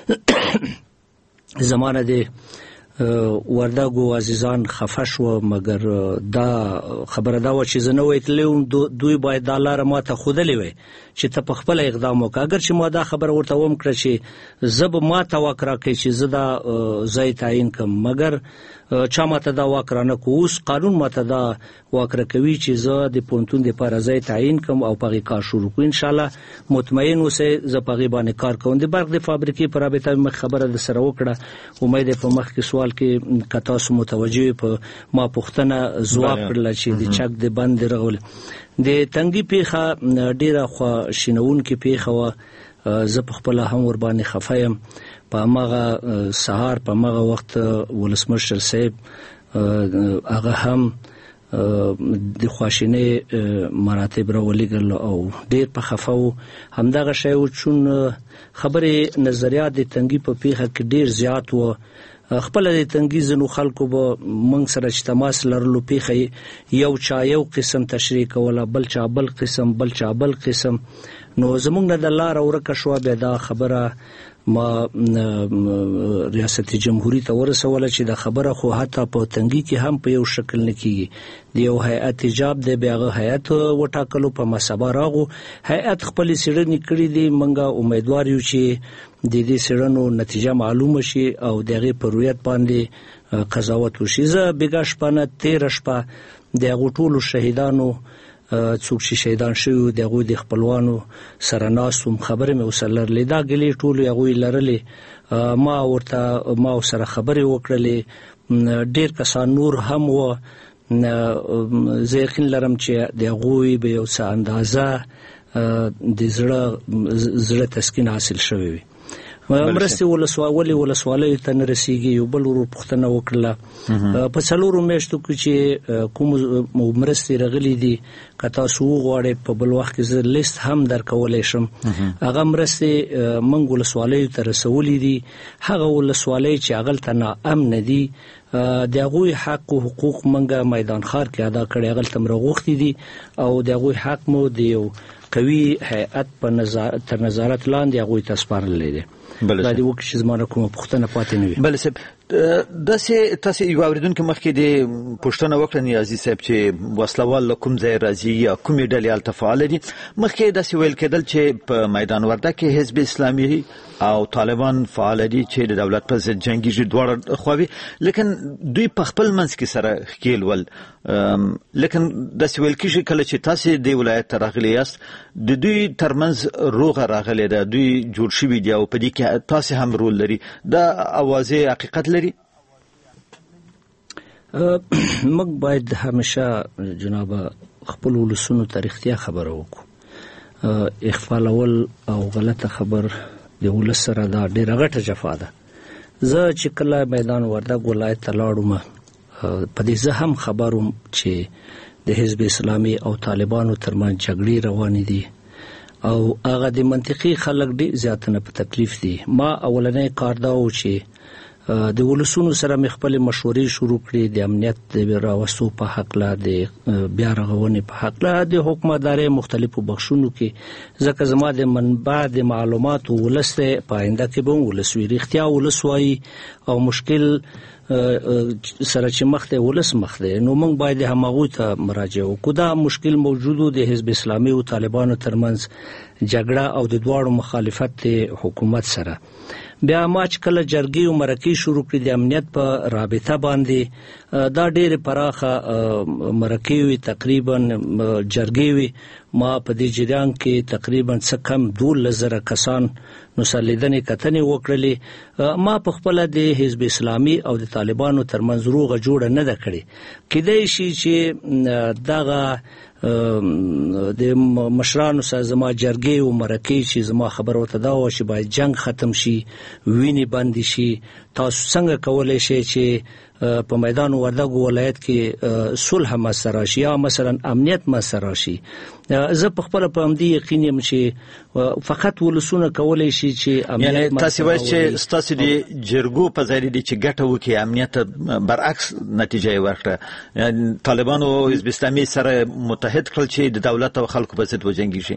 Speaker 4: زمانه دې وردګو عزیزان خفه شو، مګر دا خبره دا و چې زه نه ویتلم دوی باید دا لاره ماته خودلې وي چې ته په خپل اقدام وکړه. اگر چې ما دا خبره ورته وم کړه چې زه به ماته واکرا کوي چې زه دا ځای تعیین کم، مګر چا ماته دا واکرا نه کو. اوس قانون ماته دا واکرا کوي چې زه د پونتون د لپاره ځای تعیین کم او پغې کار شروع کوم. ان شاء الله مطمئن اوسئ زه پغې باندې کار کوم. د برق د فابریکې پر رابطه مخ خبره د سره وکړه، امید په مخ کې سوال کې کتا سو متوجه په ما پوښتنه ځواب کړل چې د چک د بند رغول د تنګي پیخه ډیره خو شینون کې پیخه و. زه په خپل هم ور باندې خفایم. په ماغه سهار په ماغه وخت ولسمشر صاحب هغه هم د خواشینه مراتب راولېګل او ډیر په خفاو. همدغه شی و چون خبره نظریات د تنګي په پیخه کې ډیر زیات و. خپل د تنګي زنو خلکو به منګ سره اجتماع لرلو پیخه یو چا یو قسم تشریح کوله، بل چا بل قسم، بل چا بل قسم. نو زمونږ نه د لار ورکه شو. به دا خبره ما ریاست جمهوریت ورسوله چې دا خبره خو حتی په تنګي کې هم په یو شکل نه کیږي. د یو هیئت ایجاب دی، بیاغه هیئت وټاکلو په مسابه راغو، هیئت خپل سیړنی کړی دی. منګه امیدوار یو چې د دې سیړنو نتیجه معلومه شي او دغه په رویت باندې قضاوت وشي. زه بګاش پنه 13 شپه د غټولو شهیدانو څوک چې شهیدان شوی دغه د خپلوانو سره ناسوم خبره مې وسلر لیدا غلي ټول یغوی لرلې. ما سره خبرې وکړلې. ډیر کسان نور هم و زه یقین لرم چې د غوي به یو څه اندازه د زړه تسکین حاصل شوی وي. مرستې ولسوالۍ ته نه رسیږي. یو بل ورو پوښتنه وکړله په څلورو میاشتو کې چې کوم مرستې راغلي دي که تاسو وغواړئ په بل وخت کې زه لیست هم درکولی شم. هغه مرستې موږ ولسوالیو ته رسولي دي. هغه ولسوالۍ چې هغلته ناامنه دي د هغوی حق او حقوق موږ میدان ښار کې ادا کړی، هغلته م راغوښتي دي او د هغوی حق مو د یو قوي هیئت تر نظارت لاندې هغوی ته سپارلی دی. دا دی وکړي چې زما کومه پوښتنه پاتې نه وي.
Speaker 1: بله صاحب، داسې تاسې یو اورېدونکي مخکې د پوښتنه وکړه نیازي صاحب چې وسلوال له کوم ځای راځي یا کومې ډلې هلته فعاله دي. مخکې داسې ویل کېدل چې په میدان وردګ کې حزب اسلامي او طالبان فعاله دي چې د دولت په ضد جنګېږي دواړه خواوې، لیکن دوی په خپل منځ کې سره ښکېل ول. لیکن داسې ویل کېږي کله چې تاسې دې ولایت ته راغلي یاست د دوی ترمنځ روغه راغلې ده، دوی جوړ شوي دي او په دې کې تاسې هم رول لري. دا اوازې حقیقت لري؟
Speaker 4: موږ باید همیشه جناب خپل ولسونو ته رښتیا خبره وکړو. اخفالول او غلطه خبر د ولس سره دا ډېره غټه جفا ده. زه چې کله میدان وردګ ولایت ته لاړم په دې زه هم خبر وم چې د حزب اسلامي او طالبانو ترمنځ جګړې روانې دي او هغه د منطقي خلک ډېر زیات نه په تکلیف دي. ما اولنی کار دا و چې د ولسونو سره مې خپل مشورې شروع کړې د امنیت د راوستو په حق لا د بیا رغونې په حق لا د حکومتدارۍ مختلفو بخشونو کې، ځکه زما د منبع د معلوماتو ولس ته په آینده کې به ولس وي. رښتیا ولس وایي او مشکل سره چې مخ ته ولس مخ دی، نو موږ باید همغوی ته مراجعه وکړو. دا مشکل موجودو د حزب اسلامي او طالبانو ترمنځ جګړه او د دواړو مخالفت حکومت سره. بیا ما چې کله جرګې او مرکې شروع کړې د امنیت په رابطه باندې، دا ډېرې پراخه مرکې وي، تقریبا جرګې وي. ما په دې جریان کې تقریبا څه کم 12,000 کسان نو سلیدنې کتنې وکړلې. ما په خپل د حزب اسلامي او د طالبانو ترمنځ روغه جوړه نه ده کړې. کېدای شي چې دغه د مشرانو سره زما جرګې او مرکې چې زما خبر ورته دا و چې باید جنگ ختم شي، وینې بند شي. تاسو څنګه کولای شئ چې په میدان وردګ ولایت کې صلح مسر راشي یا مثلا امنیت مسر راشي؟ زه په خپل په همدې یقین یم چې فقط ولسونه کولای شي چې امنیت.
Speaker 1: یعنی تاسو وایئ چې تاسو د جرګو په ځای دي چې ګټه وکړي، امنیت برعکس نتیجه یې ورکړه. طالبانو او حزب اسلامي سره متحد کړل چې د دولت او خلکو په ضد وجنګېږي.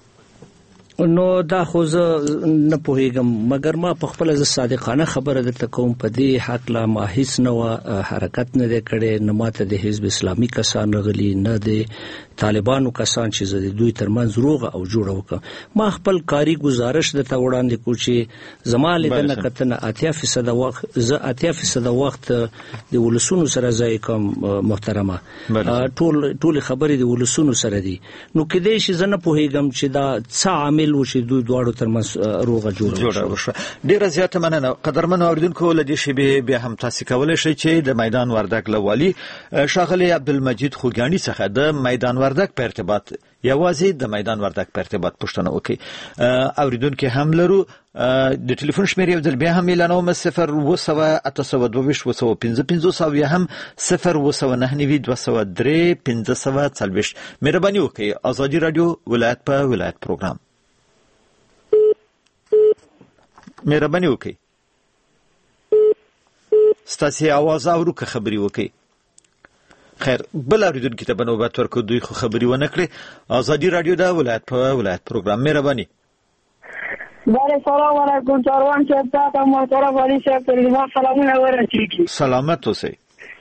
Speaker 4: نو دا خو زه نه پوهیږم، مګر ما په خپل صادقانه خبره درته کوم په دې حق لا ما هیڅ نه حرکت نه دی کړی، نه ماته د حزب اسلامي کسان راغلي، نه د طالبانو کسان چې زه د دوی ترمنځ روغه او جوړه وکړم. ما خپل کاری گزارش درته وړاندې کړو چې زما لیدنه کتنه 80% وخت زه 80% وخت د ولسونو سره ځای کوم. محترمه، ټول خبرې د ولسونو سره دي. نو کېدای شي زه نه پوهیږم چې دا څه عامل و چې دوی دواړو ترمنځ روغه جوړه وشوه.
Speaker 1: ډیره زیاته مننه. قدرمنو اوریدونکو، له دې شیبې بیا هم تاسو کولی شئ چې د میدان وردګ له والي ښاغلي عبدالمجید خوګیاڼي څخه د میدان وردګ په ارتباط یوازې د میدان وردګ په ارتباط پوښتنه وکړي. اوریدونکو هم لرو. د ټلیفون شمېرې یو ځل بیا هم اعلانوم: 02875 یا هم 0299203 مهرباني وکړئ. ازادي رادیو ولایت په ولایت پروګرام مهرباني وکړئ. ستاسو आवाज اورو که خبري وکړئ. خیر، بل اوریدونکو ته بنوبت ورکو، دوی خو خبري ونه کړې. ازادي رادیو دا ولایت په ولایت پروګرام. مهرباني.
Speaker 7: بله، سلام علیکم. چاروان صاحب ته محترم علي صاحب ته سلامونه ورسیږي.
Speaker 1: سلامت اوسئ.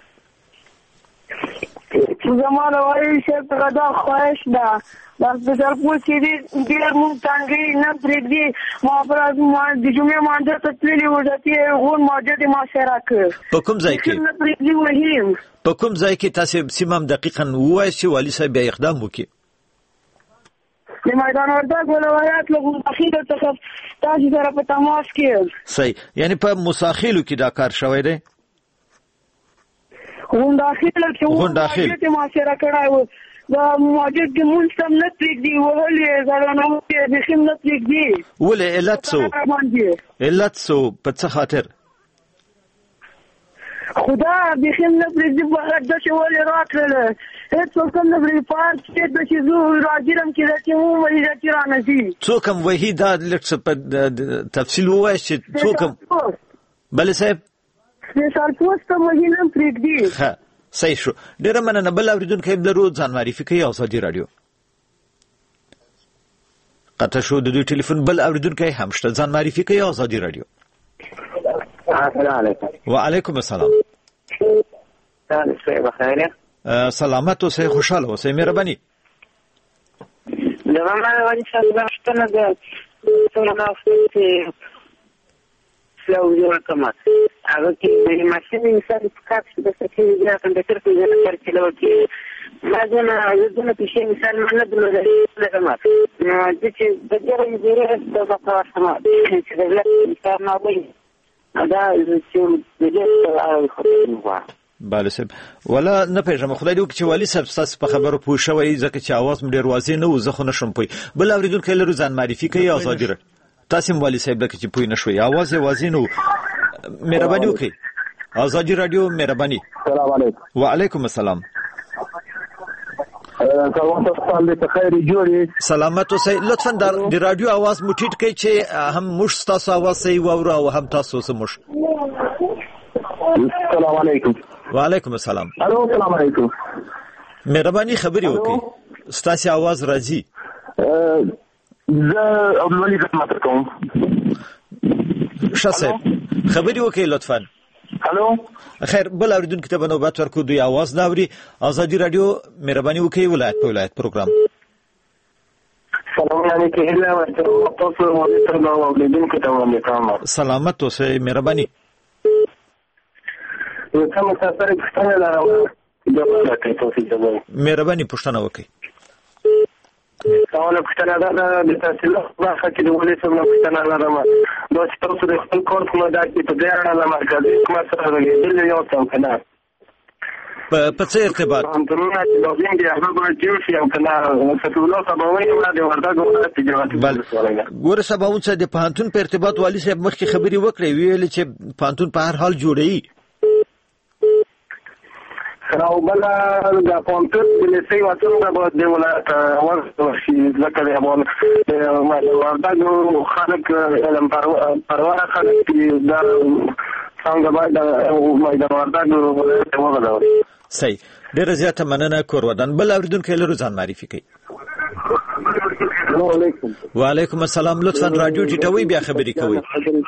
Speaker 7: زما د علي صاحب ته دا خواهش ده، بس د سرپوز چې ډېر مونږ تنګي نه پرېږدي. ما پرد د جمعې مانځه ته تللي وو، ډتې غون ماجه د معاشره کړ.
Speaker 1: په کوم ځای کې؟
Speaker 7: نه پرېږدي وهیم.
Speaker 1: په کوم ځای کې تاسو سیمه هم دقیقاً ووایئ چې والي صاحب بیا اقدام وکړي؟
Speaker 7: د میدان وردګ ولایت له مساخیلو څخه تاسو سره په تماس کې.
Speaker 1: صحیح، یعنی په مساخیلو کې دا کار شوی دی؟
Speaker 7: غونډاخیل کې
Speaker 1: غونډاخیل
Speaker 7: ما سره کړای و دا موجود د مونږ سم نه پریږدي وهلې زړه نو د خیم نه پریږدي
Speaker 1: ولې علت سو په څه خاطر
Speaker 7: خدا د خیم نه پریږدي په د شولې راکړل هیڅ کوم نه پریږدي پارک چې د شي زو راځم چې چې مو وایي چې را نشي
Speaker 1: څوک وایي دا لکه په تفصیل وایي چې څوک بل صاحب
Speaker 7: سپیشل پوسټ مې نه پریږدي
Speaker 1: ها صحیح شو ډیره مننه بل اوریدونکو لرو ځان معرفي کوي ازادي رادیو قطع شو د دوی ټلیفون بل اوریدونکو هم شته ځان معرفي کوي ازادي رادیو
Speaker 8: السلام علیکم
Speaker 1: وعلیکم السلام
Speaker 8: تاسو بخیر
Speaker 1: سلامت اوسئ خوشاله اوسئ مهرباني
Speaker 8: دا ما وایي چې دا څنګه ده څنګه تاسو سلو یو کما هغه کې د ماشين انسان کار چې د سکه د کمپیوټر په ځای پر چلو کې ما نه په شي مثال نه درلودل کما چې د دې ډیره د تاسو سره چې د انسان نه وایي دا چې د دې
Speaker 1: بله صاحب ولا نه پېژنم خدای دې چې والی صاحب تاسو په خبرو پوه شوي ځکه چې आवाज مې ډیر واضح نه و زه خو نشم پوي بل اوریدونکو لرو ځان معرفي کوي ازادي رادیو تاسو والی صاحب لکه چې پوي نشوي आवाज واضح نو مهرباني وکړئ ازادي رادیو مهرباني
Speaker 6: السلام علیکم
Speaker 1: وعلیکم السلام سلامت اوسئ لطفا د رادیو आवाज مو ټیټ کړئ چې هم موږ تاسو आवाज صحیح واورو او هم تاسو سموش
Speaker 6: السلام علیکم
Speaker 1: وعلیکم السلام
Speaker 6: الو السلام علیکم
Speaker 1: مهرباني خبري وکړئ ستاسو आवाज راځي
Speaker 6: زه اولي خدمت کوم
Speaker 1: شاسه خبري وکړئ لطفا
Speaker 6: الو
Speaker 1: خیر بل اوریدونکو ته نوبت ورکو دوی आवाज ناوري ازادي رادیو مهرباني وکړئ ولایت په ولایت پروګرام
Speaker 6: سلام علیکم تاسو مو تر نو اوریدونکو ته ومنم
Speaker 1: سلامت اوسئ مهرباني
Speaker 6: کوم مسافر پښتنه لرم دا راکې تاسو ته
Speaker 1: مهرباني پښتنه وکړئ
Speaker 6: سوال پښتنه دا د تحصیل برخه کې د ولې څنګه پښتنه لرم دا چې تاسو د خپل کور په مدار کې په دې اړه مرکزي حکومت سره غږیدل یو څه کنه
Speaker 1: په څه ارتباط
Speaker 6: انترونه چې د دین دی هغه باید یو شي او کنه فتوله سباوي وړاندې ورته تجارت
Speaker 1: ګور سباوون څه د پانتون په ارتباط والی صاحب مخکې خبري وکړې ویل چې پانتون په هر حال جوړي
Speaker 6: راو بل د پونتر د لسی واتو د دی ولایت ورته شي ځکه د افغان وردګو خلک علم پروا خلک د څنګه باید د وردګو ولایت وغواړي
Speaker 1: صحیح ډیر زیاته مننه کور ودان بل اوریدونکو لرو ځان معرفي کوي وعلیکم السلام لطفا رادیو ټیټوي بیا خبري کوي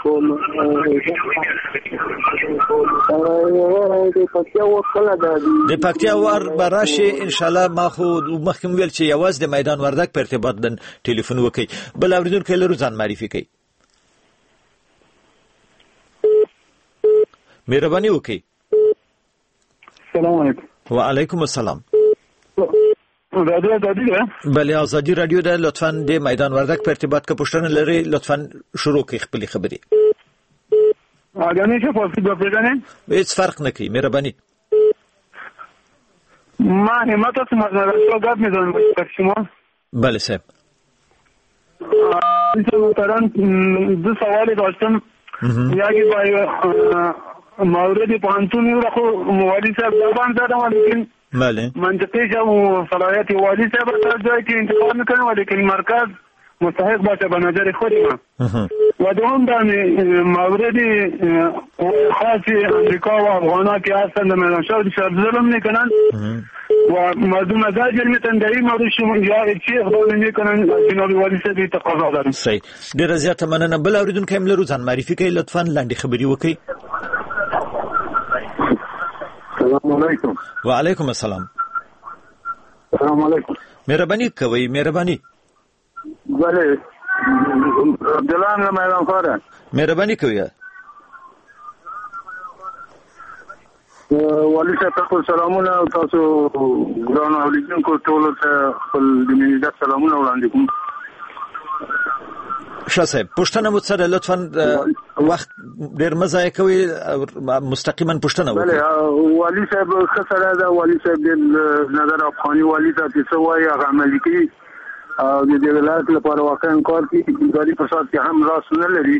Speaker 1: د پکتیا ور براشه ان شاء الله ما خو مخکم ویل چې یواز د میدان وردک په ارتباط د ټلیفون وکي بل اوریدونکو لرو ځان معرفي کوي مهرباني وکي
Speaker 6: السلام علیکم
Speaker 1: وعلیکم السلام
Speaker 6: رادیو ازادي ده
Speaker 1: بله ازادي رادیو ده لطفا د میدان وردک په ارتباط کې پوښتنه لري لطفا شروع کړئ خپل خبري
Speaker 6: اګانې څه پوښتنه وکړئ
Speaker 1: هیڅ فرق نه کوي مهرباني
Speaker 6: ما همت ته مزه غاب میدون پښتمو
Speaker 1: بله صاحب
Speaker 6: محترم دو سوال داشتم یکی با مورد پانتون رو والی صاحب زبان زدم لیکن
Speaker 1: بله
Speaker 6: منطقی و صلاحیت والی صاحب در جایی که انتخاب میکنه ولیکن مرکز مستحق باشه به نظر خود من و دوم در مورد خاصی امریکا و افغانا که هستند در میدان شهر ظلم میکنن و مردم زجر میتن در این مورد شما یا چی اقدام میکنن جناب والی صاحب تقاضا دارم
Speaker 1: صحیح ډیر زیاته مننه بل اوریدونکو هم لرو ځان معرفي کوي لطفا لاندې خبري وکړئ
Speaker 6: السلام علیکم
Speaker 1: وعلیکم السلام
Speaker 6: السلام علیکم
Speaker 1: مهرباني کوي مهرباني
Speaker 6: بله عبدالله نه میدان خاره
Speaker 1: مهرباني کوي
Speaker 6: والی صاحب تاسو سلامونه تاسو ګران اولیدونکو ټول ته خپل د مینځ سلامونه وړاندې کوم
Speaker 1: شاه صاحب پښتنه مو سره لطفا وخت ډېر مزه کوي مستقیما پښتنه وکړي.
Speaker 9: بله والي صاحب خسره ده، والي صاحب د نظر افغاني والي ته چې وایي هغه عملي کوي او د دې ولایت لپاره واقعا کار کوي. اداري فساد کې هم راس نه لري.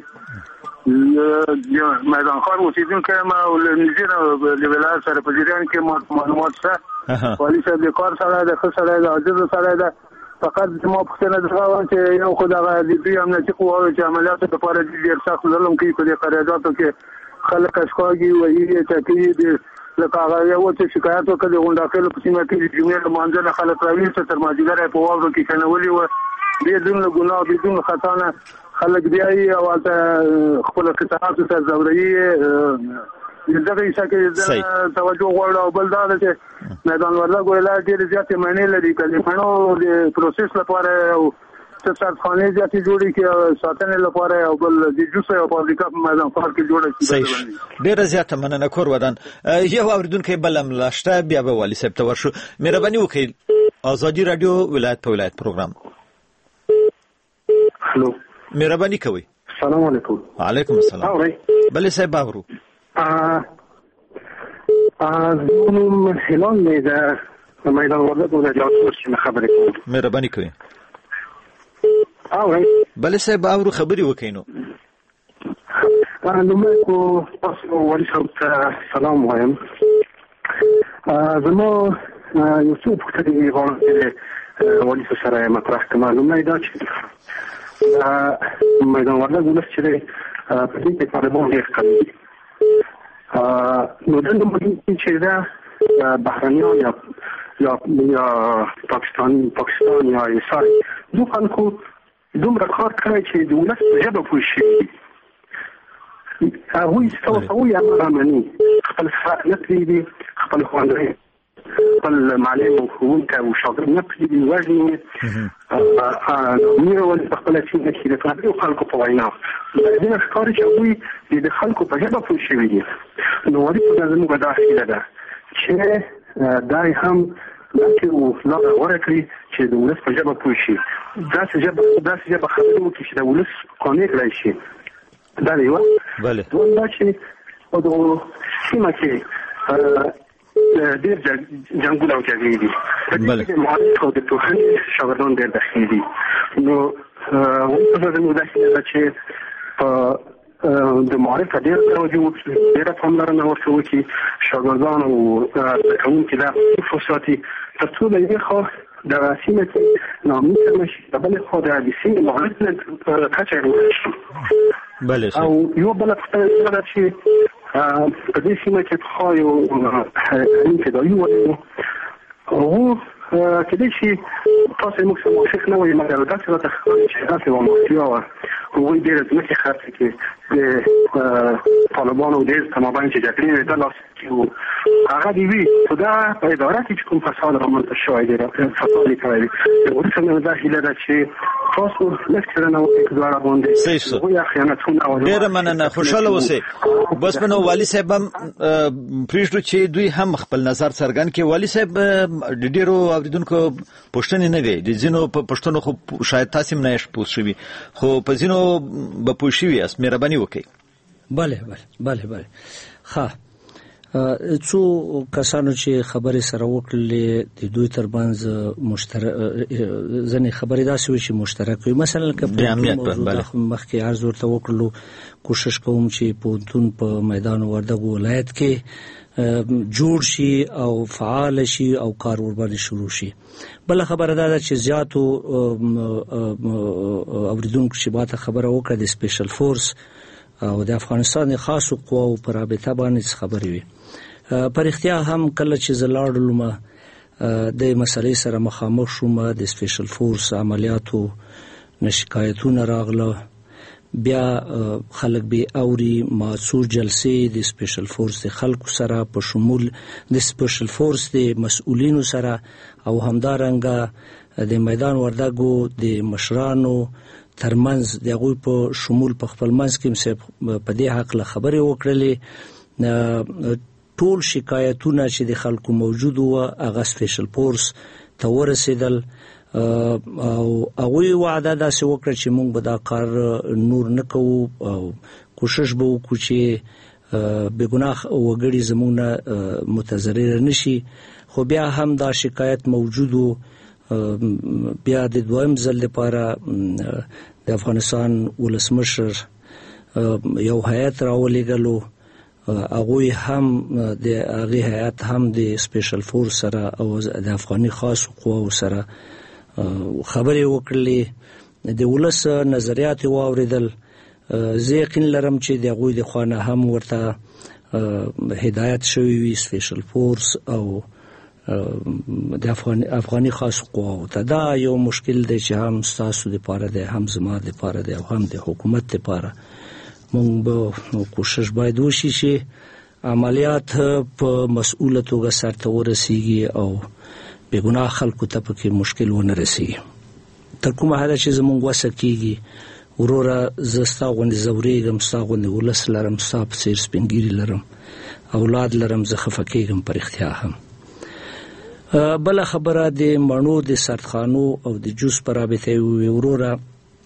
Speaker 9: میدان ښار اوسیدونکی یم او له نږدې د ولایت سره په جریان کې معلومات شته. والي صاحب د کار سړی ده، ښه سړی ده، عاجز سړی ده. فقط زما پوښتنه دغه وه چې یو خو دغه د دوی امنیتي قواوو چې عملیاتو لپاره ډېر سخت ظلم کوي په دې قراردادو کې خلک اشکاږي وهي ټاکي. لکه هغه یو څه شکایت وکړ د غونډاکلو په سیمه کې د جمعې لمانځه نه خلک راویسته تر مازدیګره په واورو کې کېنولي وه بدون ګناه بدون خطا نه. خلک بیا یې او هلته خپلو قطاعاتو ته ځوروي. دغه ایسا کې توجه غواړو. او بل دا ده چې میدان وردګ ولایت ډېرې زیاتې مڼې لري. که د مڼو د پروسس لپاره او سرخانې زیاتې جوړې کړي ساتنې لپاره او بل د جوس او فابریکه په میدان ښار کې جوړه کړي.
Speaker 1: ډېره زیاته مننه کور ودان. یو اورېدونکی بل هم لاشته بیا به والي صاحب ته ورشو. مهرباني وکړئ. ازادي راډیو ولایت په ولایت پروګرام.
Speaker 10: هلو
Speaker 1: مهرباني کوئ.
Speaker 10: السلام علیکم.
Speaker 1: وعلیکم السلام. بله صاحب اورو.
Speaker 10: زمونم هلال می ده میدان وردګ د جاسوس چې خبرې کوم.
Speaker 1: مهرباني کوئ. بله صاحب اورو خبرې وکړئ. نو
Speaker 10: لومړی خو تاسو والي صاحب ته سلام وایم. زما یو څو پوښتنې غواړم چې والي صاحب سره مطرح کړم. لومړی دا چې میدان وردګ ولس چې دی په دې کې طالبان ډېر قوي دي. نو دلته موږ چې دا بهرنیان یا پاکستان یا ایسای دو خلکو دومره کار کړی چې د ولس په ژبه پوه شي. هغوی سوي عمل مني، خپل سفر نه پرېږدي، خپل ښوونځی خپل معلم او ښوونکی او شاګرد نه پرېږدي، وژني. مینه ولې په خپله سیمه کې د پردیو خلکو په وینا دې ښکاري چې هغوی د خلکو په ژبه پوه شوي دي. نو والي صاحب زموږ دا هیله ده چې دا هم داسې لاره غوره کړي چې د ولس په ژبه پوه شي. داسې ژبه خبرې وکړي چې د ولس قانع کړی شي. دا دی یوه. دویم دا چې په دغو سیمه کې ډېر جنګونه او جګړې دي. په دې کې د معارف او د پوهنې شاګردان ډېر داخلي دي. نو والي صاحب زموږ دا هیله ده چې په د معارف ته ډېر توجه وکړي، ډېره پاملرنه ورته وکړي، شاګردان او زده کوونکي دا وساتي تر څو د یوې خوا دغه سیمه کې ناامني نه شي، د بلې خوا د سیمې معارف نه کچه لوړه شي. او یوه بله پوښتنه دا ده چې په دې سیمه کې پخوا یو ابتدایي والي هغه کېدای شي تاسو موږ سره موافق نه وئ، مګر داسې راته ښکاري چې داسې یوه مافیا وه. هغوی ډېرې ځمکې خرڅې کړې د طالبانو ډېر په مابین چې جګړې وې دا لاس کې هغه دې وي. خو دا په اداره کې چې کوم فساد رامنځته شوی دی، فساد یې کړی دی. وروسته مې دا هیله ده چې تاسو لږ څېړنه وکړئ په دواړه باندې. هغوی خیانتونه
Speaker 1: ډېره مننه. خوشحاله اوسئ. بس منو والي صاحب هم پرېږدو چې دوی هم خپل نظر څرګند کړي. والي صاحب د ډېرو اورېدونکو پوښتنې نه وې، د ځینو په پوښتنو خو شاید تاسې هم نه یاست پوه شوي، خو په ځینو به پوه شوي یاست. مهرباني وکړئ.
Speaker 4: بله ښه. څو کسانو چې خبرې سره وکړلې د دوی ترمنځ ځینې خبرې داسې وي چې مشترک وي. مثلا که مخکې عرض ورته وکړلو، کوشش کوم چې پوهنتون په میدان وردګ ولایت کې جوړ شي او فعال شي او کار ورباندې شروع شي. بل خبره دا ده چې زیاتو اوریدونکو چې ماته خبره وکړه د سپیشل فورس او د افغانستان خاصو قواو پر رابطه باندې خبرې وي. پر اختیا هم کله چې زلاړلم د مسلې سره مخامخ شوم، د سپیشل فورس عملیاتو نشکایتونه راغله. بیا خلک به اوري ماسو جلسې د سپیشل فورس د خلکو سره په شمول د سپیشل فورس د مسؤلینو سره او همدارنګه د میدان وردګو د مشرانو ترمنځ د هغوی په شمول په خپل منځ کې په دې حق خبرې وکړلې. ټول شکایتونه چې د خلکو موجود وو هغه سپیشل فورس ته ورسېدل او هغوی وعده داسې وکړه چې موږ به دا کار نور نه کوو او کوشش به وکړو چې بګناه وګړي زموږ نه متضرر نشي. خو بیا هم دا شکایت موجودو. بیا د دویم ځل لپاره د افغانستان ولسمشر یو هیئت راولېږلو. هغوی هم د هغې هیئت هم د سپیشل فورس سره او د افغاني خاصو قواو سره خبرې وکړلې، د ولس نظریات واوریدل. زه یقین لرم چې د هغوی د خوا نه هم ورته هدایت شوی وي سپیشل فورس او د افغاني خاصو قواو ته. دا یو مشکل دی چې هم ستاسو دپاره دی، هم زما دپاره دی، او هم د حکومت دپاره. مونږ به کوشش باید وشي چې عملیات په مسؤله توګه سرته ورسیږي او بېګناه خلکو ته پکې مشکل ونه رسیږي. تر کومه حده چې زمونږ وسه کېږي وروره، زه ستا غوندې ځورېږم، ستا غوندې ولس لرم، ستا په څېر سپینګیري لرم، اولاد لرم، زه خفه کېږم په رښتیا هم. بله خبره د مڼو د سردخانو او د جوس په رابطه وي. وروره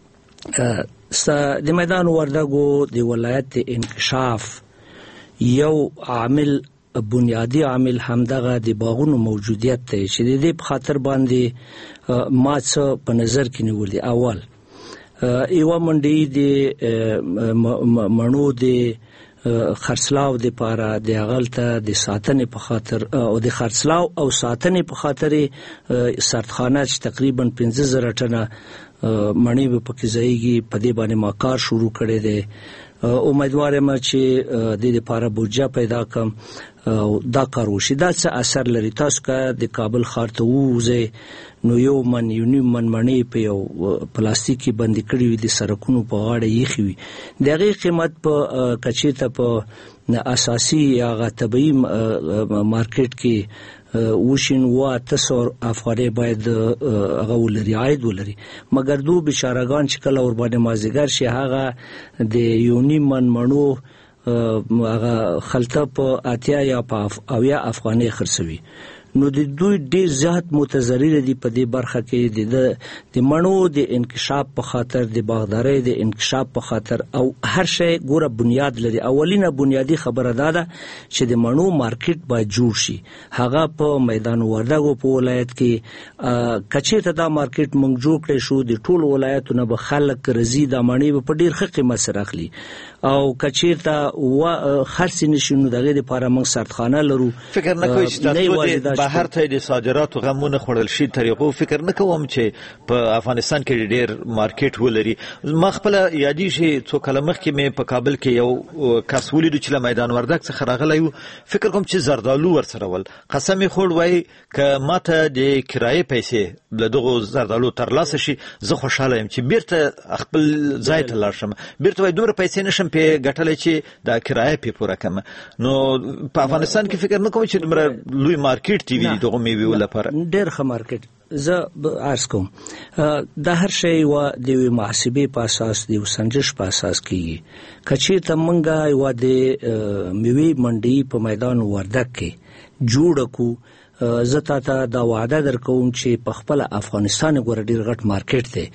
Speaker 4: د میدان وردګو د ولایت د انکشاف یو عامل، بنیادی عامل همدغه د باغونو موجودیت دی چې د دې په خاطر باندې ما څه په نظر کې نیولي. اول یوه منډۍ د مڼو د خرڅلاو د پاره د هغلته د ساتنې په خاطر او د خرڅلاو او ساتنې په خاطر سردخانه چې تقریبا 15,000 ټنه مڼې به پکې ځایږي. په دې باندې ما کار شروع کړی دی. امیدوار یم چې د دې لپاره بودجه پیدا کړم او دا کار وشي. دا څه اثر لري؟ تاسو که د کابل ښار ته ووځئ نو یو من یو نیم من مڼې په یو پلاستیک کې بندې کړي وي، د سړکونو په غاړه ایښي وي. د هغې قیمت په که چېرته په اساسي یا هغه طبیعي مارکیټ کې وشي نو 800 افغانۍ باید هغه ولري، عاید ولري. مګر دو بیچارهګان چې کله ورباندې مازدیګر شي هغه د یو نیم من مڼو هغه خلطه په 80 یا په 80 افغانۍ خرڅوي. نو د دوی ډیر زیات متضرر دي په دې برخه کې د مڼو د انکشاف په خاطر، د باغدارۍ د انکشاف په خاطر، او هر شی ګوره بنیاد لري. اولینه بنیادی خبره دا ده چې د مڼو مارکیټ باید جوړ شي. هغه په میدان وردګو په ولایت کې که چېرته دا مارکیټ موږ جوړ کړی شو، د ټولو ولایتونو به خلک رځي، دا مڼې به په ډیر ښه قیمت سره اخلي. او که چېرته خرڅ نشي نو د هغې دپاره موږ سردخانه لرو.
Speaker 1: فکر نه کوئ چې تاسو بهر ته د صادراتو غمونه خوړل شي طریقو؟ فکر نه کوم چې په افغانستان کې ډیر مارکیټ ولري. ما خپل یادېږي څو کاله مخکې مې په کابل کې یو کس ولیدو چې له میدان وردګ څخه راغلی و. فکر کوم چې زردالو ورسره ول. قسم یې خوړ وایي که ماته د کرایې پیسې له دغو زردالو ترلاسه شي زه خوشحاله یم چې بیرته خپل ځای ته لاړ شم. بیرته وایي دومره پیسې نشم پې ګټلی چې دا کرایه پې پوره کړم. نو په افغانستان کې فکر نه کوم چې دومره لوی مارکیټ دی وي دغه میوې لپاره.
Speaker 4: ډېر ښه مارکیټ. زه عرض کوم دا هر شی یوه د یوې محاسبې په اساس، د یو سنجش په اساس کېږي. که چېرته موږ یوه د میوې منډۍ په میدان وردګ کې جوړه کړو، زه تاته دا وعده درکوم چې په خپل افغانستان ګوره ډیر غټ مارکیټ دی.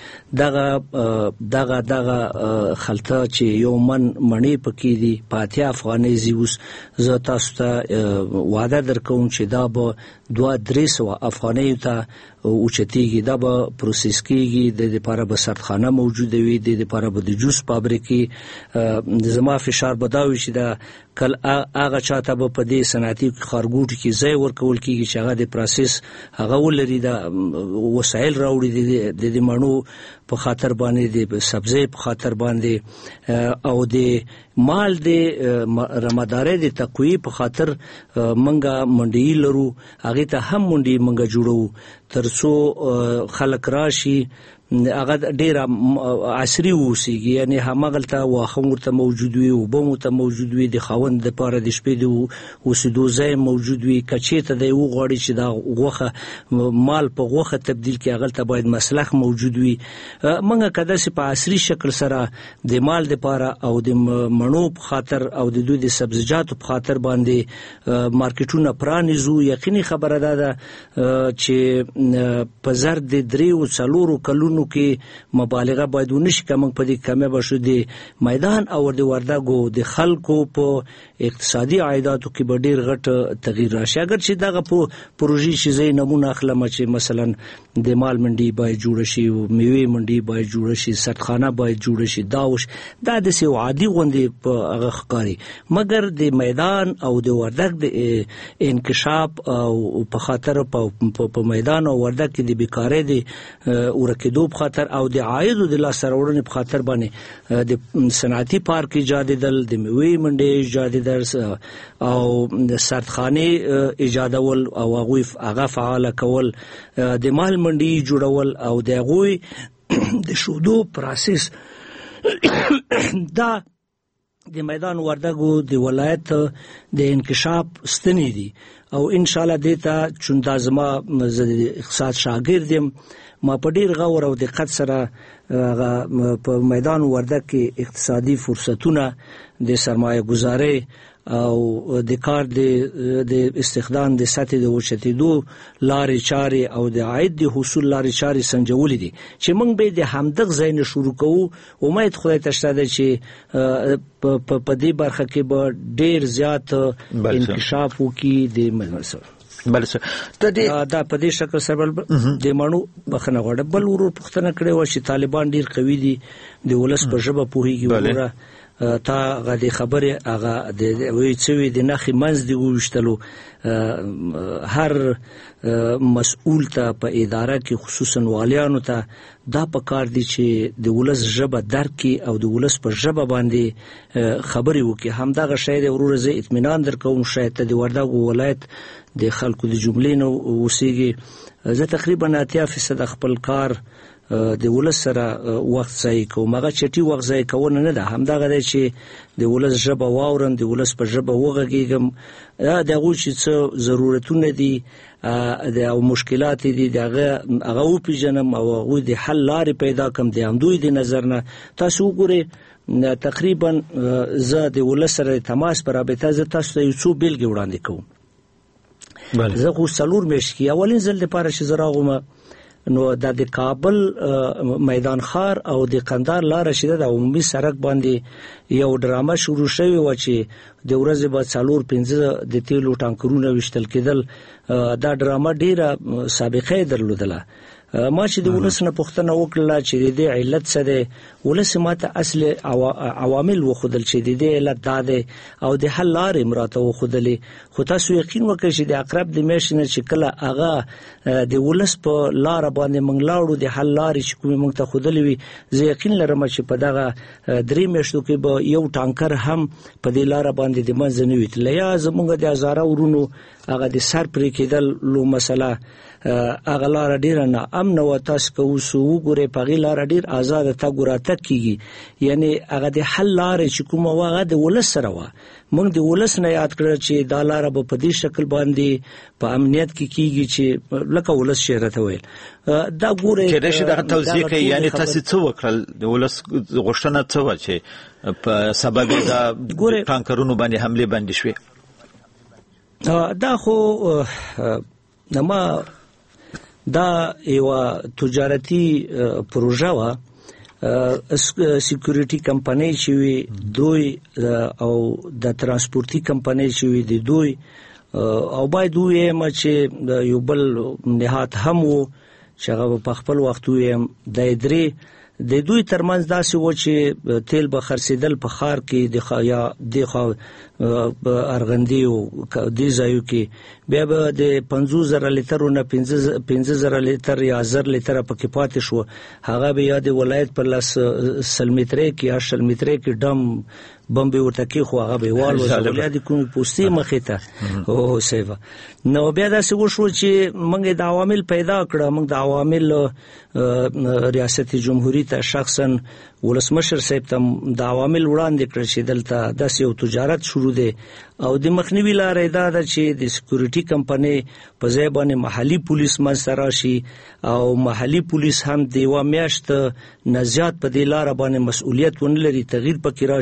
Speaker 4: دغه خلطه چې یو من مڼې پکې دي په 80 افغانۍ ځي. اوس زه تاسو ته وعده درکوم چې دا به 200-300 افغانۍ ته اوچتېږي. دا به پروسس کېږي، د دې لپاره به سردخانه موجوده وي، د دې لپاره به د جوس فابریکې. زما فشار به دا وي چې دا کله هغه چاته به په دې صنعتي ښارګوټو کې ځای ورکول کېږي چې هغه د پروسس هغه ولري، د وسایل راوړي د مڼو په خاطر باندې، د سبزۍ په خاطر باندې، او د مال د رمدارۍ د تقویې په خاطر منګه منډۍ لرو. هغې ته هم منډۍ منګه جوړو تر څو خلک راشي هغه ډېره عصري واوسېږي. یعنې هماغلته واښه ورته موجود وي، اوبه ورته موجود وي، د خاوند دپاره د شپې د اوسېدو ځای موجود وي. که چېرته دی وغواړي چې دا غوښه مال په غوښه تبدیل کړي هغلته باید مسلخ موجود وي. موږ که داسې په عصري شکل سره د مال دپاره او د مڼو په خاطر او د دوی د سبزیجاتو په خاطر باندې مارکیټونه پرانیزو، یقیني خبره دا ده چې په زر د 3-4 کلونو کارونو کې مبالغه باید ونشي کوم په دې کمه بشو د میدان او د وردګو د خلکو په اقتصادي عایداتو کې به ډیر غټ تغییر راشي. اگر چې دغه پروژې شي زي نمونه اخلم چې مثلا د مال منډي باید جوړ شي او میوه منډي باید جوړ شي، سرخانه باید جوړ شي، داوش دا د سیو عادي غوندي په هغه ښکاری، مګر د میدان او د وردګ د انکشاف او په خاطر په میدان او وردګ کې د بیکاری د ورکېدو په خاطر او د عاید د لاس راوړنې په خاطر باندې د صنعتي پارک ایجادېدل، د میوې منډي ایجادېدل او د سرخانه ایجادول او هغه فعال کول، د مال منډي جوړول او د هغوی د شودو پروسس دا د میدان وردګو د ولایت د انکشاف ستنې دي او ان شاء الله دیتا چوندا زما اقتصاد شاګرد یم، ما په ډیر غور او دقت سره په میدان وردګ کې اقتصادي فرصتونه د سرمایه گذاري او د کار د استخدام د سطح د اوچتېدو لارې چارې او د عاید د حصول لارې چارې سنجولې دي چې موږ به د همدغ ځای نه شروع کوو. امید خدای ته شته ده چې په دې برخه کې به ډیر زیات انکشاف وکړي د مدرسو.
Speaker 1: بل څه
Speaker 4: دا په دې شکل سره د مانو بخنه غوړه بل ورو پښتنه کړي و چې طالبان ډیر قوي دي، د ولس په ژبه پوهیږي وره تا غدي خبره هغه د وی څوی د نخي منځ دی وشتلو هر مسؤل ته په اداره کې خصوصا والیانو ته دا پکار دي چې د ولس ژبه درکې او د ولس په ژبه باندې خبري وکي. همدغه شی د ورور زه اطمینان درکوم شاید د وردګو ولایت د خلکو د جملې نو وسیږي. زه تقریبا 80% خپل کار د ولس سره وخت ځای کوم، هغه چټي وخت ځای کوونه نه ده، همدغه دی چې د ولس ژبه واورم، د ولس په ژبه وغږیږم، دغه چې څه ضرورتونه دي او مشکلات دي هغه وپیژنم او هغه د حل لارې پیدا کوم. د همدوی د نظر نه تاسو وګورئ تقریبا زه د ولس سره تماس پر رابطه زه تاسو ته یو څو بیلګې وړاندې کوم. زه خو څلور میاشتې کې اولین ځل لپاره چې زه راغوم نو د کابل میدان خار او د قندار لار شیده د عمومي سړک باندې یو ډرامه شروع شوی و چې د ورځې بعد 4-5 د تیلو ټانکرونه وشتل کېدل. دا ډرامه ډیره سابقه درلودله. ما چې د ولس نه پوښتنه وکړه چې د علت څه ده، ولس ماته اصل عوامل وخدل چې د علت دا ده او د حل لارې مراته وخدلې. خو تاسو یقین وکړئ چې د اقرب د میاشتې نه چې کله هغه د ولس په لار باندې موږ لاړو د حل لارې چې کومې موږ ته خدلې وي، زه یقین لرم چې په دغه 3 میاشتو کې به یو ټانکر هم په دې لار باندې د منځ نه ویتل. یا زموږ د هزاره ورونو هغه د سر پرې کېدل لو مسله هغه لار ډیر نه امن او تاسو کو سو ګوره په لار ډیر آزاد تا ګراته کیږي، یعنی هغه د حل لار چې کومه واغه د ولس سره و. موږ د ولس نه یاد کړل چې دا لار به په دې شکل باندې په امنیت کې کیږي چې لکه ولس شهرت ویل دا ګوره
Speaker 1: چې دغه دغه توضیح کوي. یعنی تاسو څه وکړل د ولس غوښتنه څه و چې په سبب دا ټانکرونو باندې حمله باندې شوې؟
Speaker 4: دا خو نما دا یو تجارتي پروژه و، سکیورټي کمپنۍ چې وي دوی او د ترانسپورتي کمپنۍ چې وي د دوی او باید دوی چې یو بل نهاد هم وو چې هغه په خپل وخت وي د درې د دوی ترمنځ داسې و چې تیل به خرڅېدل په خار کې د خو ارغندی او د ځایو کې بیا به د 50,000 لیټر نه 15,000 لیټر یا 1000 لیټر پکې پاتې شو. هغه به یاد ولایت پر لاس سلمیترې کې یا شلمیترې کې ډم بمبي ورته کې خو هغه به وال وزولیا د کوم پوسټي مخې ته او سیوا. نو بیا دا څه وشو چې موږ د عوامل پیدا کړه. موږ د عوامل ریاست جمهوریت ته شخصا ولسمشر صاحب ته د عوامل وړاندې کړل چې دلته د یو تجارت شروع دی او د مخنیوي لارې دا ده چې د سکیورټي کمپنۍ په ځای باندې محلي پولیس منځته راشي او محلي پولیس هم د یو میاشت نه زیات په دې لار باندې مسؤلیت ونه لري، تغییر پکې راشي چې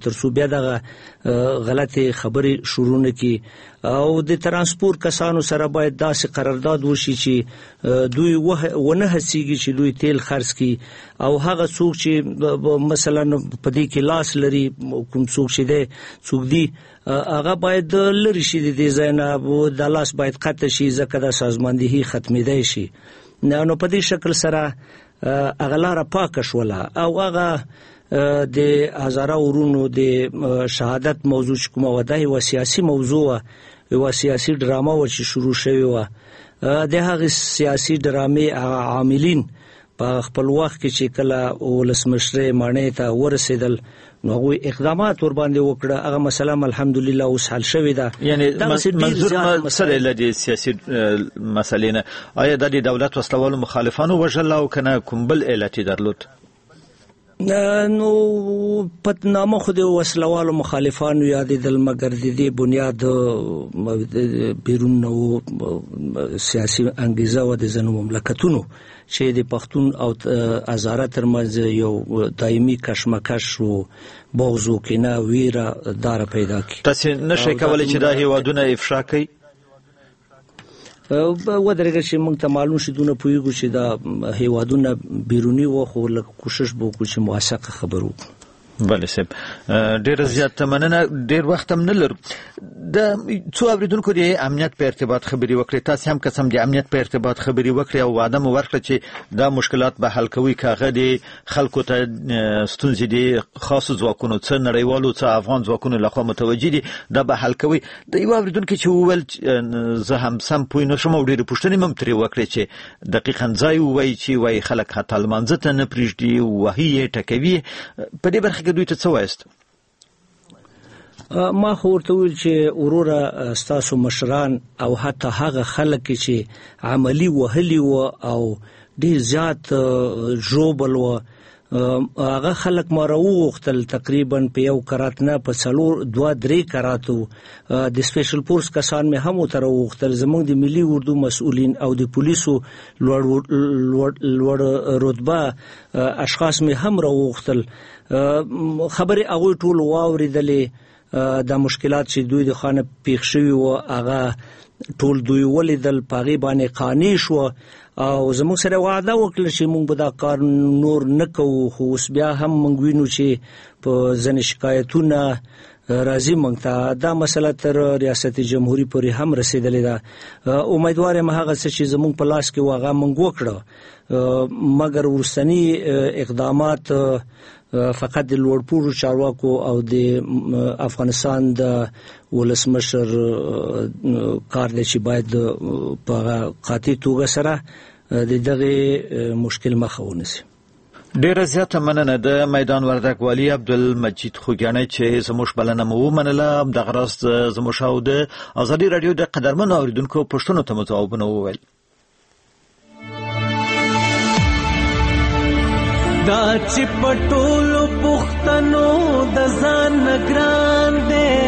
Speaker 4: ترڅو بیا دغه غلطه خبرې شروع نه کی او د ترانسپورت کسانو سره باید داسې قرارداد وشي چې دوی ونه هڅيږي چې دوی تیل خرڅ کی او هغه څوک چې مثلا په دې کې لاس لري کوم څوک چې دی څوک دی هغه باید لري شي د زینب د لاس باید قطع شي ځکه د سازماندهي ختمېدای شي نو په دې شکل سره اغلاره پاک شوله او هغه د هزاره ورونو د شهادت موضوع کوم ودای و سیاسي موضوع و سیاسي ډرامه و چې شروع شوی و د هغه سیاسي ډرامې عاملین په خپل وخت کې چې کله ولسمشر مانې ته ورسېدل نو هغه اقدامات ور باندې وکړه هغه مسله الحمدلله اوس حل شوې ده
Speaker 1: یعنی منظور مسله لدی سیاسي مسلې نه آیا د دولت وسلوالو مخالفانو وجل او کنه کومبل علت درلود
Speaker 4: نو پتنامه خو د وسلوالو مخالفانو یادېدل مګر د دې بنیاد بیرون نو سیاسي انګیزه و د زنو مملکتونو چې د پښتون او هزاره ترمنځ یو دایمي کشمکش او بغض او کینه ویره دار پیدا کی
Speaker 1: تاسو نشئ کولای چې دا هیوادونه افشا کوي
Speaker 4: ودرګه چې موږ ته معلوم شي دونه پویګو چې دا هیوادونه بیرونی و خو لکه کوشش وکړو چې موثقه خبرو
Speaker 1: بله سب ډیر زیات مننه ډیر وخت هم نه لرو د څو اوریدونکو د امنیت په ارتباط خبري وکړي تاسو هم قسم د امنیت په ارتباط خبري وکړي او وعده مو ورکړه چې دا مشکلات به حل کوي کاغه دي خلکو ته ستونزې دي خاص ځواکونو څخه نړیوالو څخه افغان ځواکونو لخوا متوجي دي دا به حل کوي د یو اوریدونکو چې ول زه هم سم پوی نشم او ډیر پوښتنې مم ترې وکړي چې دقیقاً ځای وای چې وای خلک هټل منځته نه پریږدي وهي ټکوي په دې برخه دوی ته څه وایست
Speaker 4: ما خو ورته ویل چې وروره ستاسو مشران او حتی هغه خلک چې عملی وهلي و او ډیر زیات جوبل و هغه خلک ما راوغتل تقریبا په یو کرات نه په څلور 2-3 کراتو د سپیشل فورس کسان مې هم تر وغتل زموږ د ملي اردو مسؤلین او د پولیسو لوړ رتبه اشخاص مې هم راوغتل خبره هغه ټول واوریدلې د مشکلات چې دوی د خانه پیښ شوی او هغه ټول دوی ولیدل پاغي باندې قانع شو او زموږ سره وعده وکړه چې موږ به دا کار نور نکوو خو اوس بیا هم موږ وینو چې په ځنې شکایتونه راځي موږ ته دا مسله تر ریاست جمهوریت پورې هم رسیدلې ده امیدوار یم هغه څه چې زموږ په لاس کې واغه موږ وکړو مګر ورستنی اقدامات فقط د لوړپوړو چارواکو او د افغانستان د ولسمشر کار دی چې باید په قاطع توګه سره د دغه مشکل مخه ونیسي
Speaker 1: ډیره زیاته مننه د میدان وردک والی عبدالمجید خوګیانی چې زموږ بلنه مو منله د غرض زموږ او د ازادي رادیو د قدرمن اوریدونکو پښتنو ته متوابونه وویل
Speaker 11: دا چې پټولو پښتنو د ځان ګران دي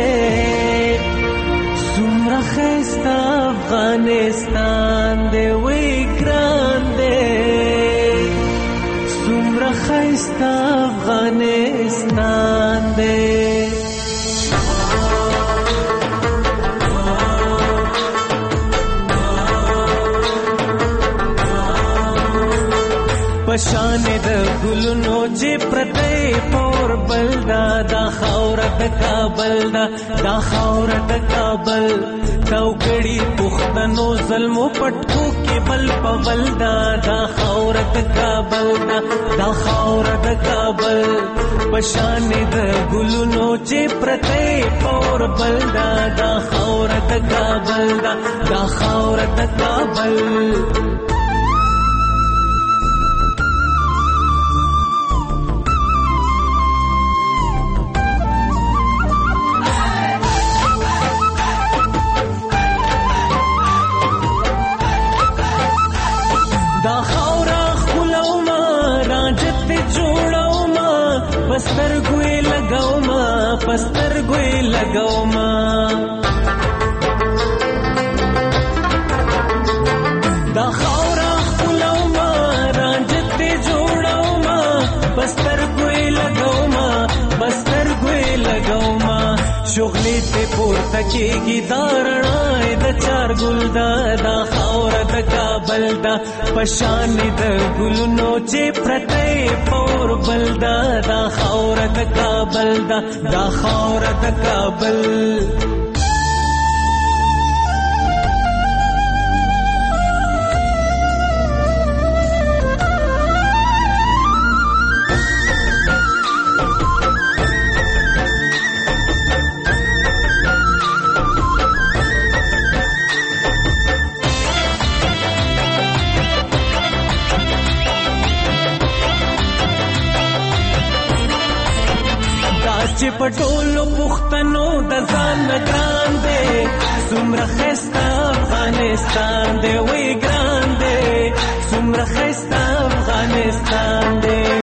Speaker 11: څومره ښایسته افغانستان دی وی ګران دی څومره ښایسته افغانستان دی پشان د ګلونو چې پرته پور بلدا دا خاور د کابل دا خاور د کابل توګړي پښتنو ظلم پټکو کې بل په بلدا دا خاور د کابل دا خاور د کابل پشان د ګلونو چې پرته پور بلدا دا خاور د کابل دا خاور د کابل پستر ګوي لګاو ما دا خاورا خپلو ما رانجت جوړاو ما پستر ګوي لګاو ما شغلې ته پورته کېږي دا رڼا د چار ګل دا خاوره د کابل دا پشان د ګلونو چې پرته پور بل دا خاوره د کابل دا خاوره د کابل. چې پټولو پښتنو د ځان ګران دی څومره ښایسته افغانستان دی وی ګران دی څومره ښایسته افغانستان دی.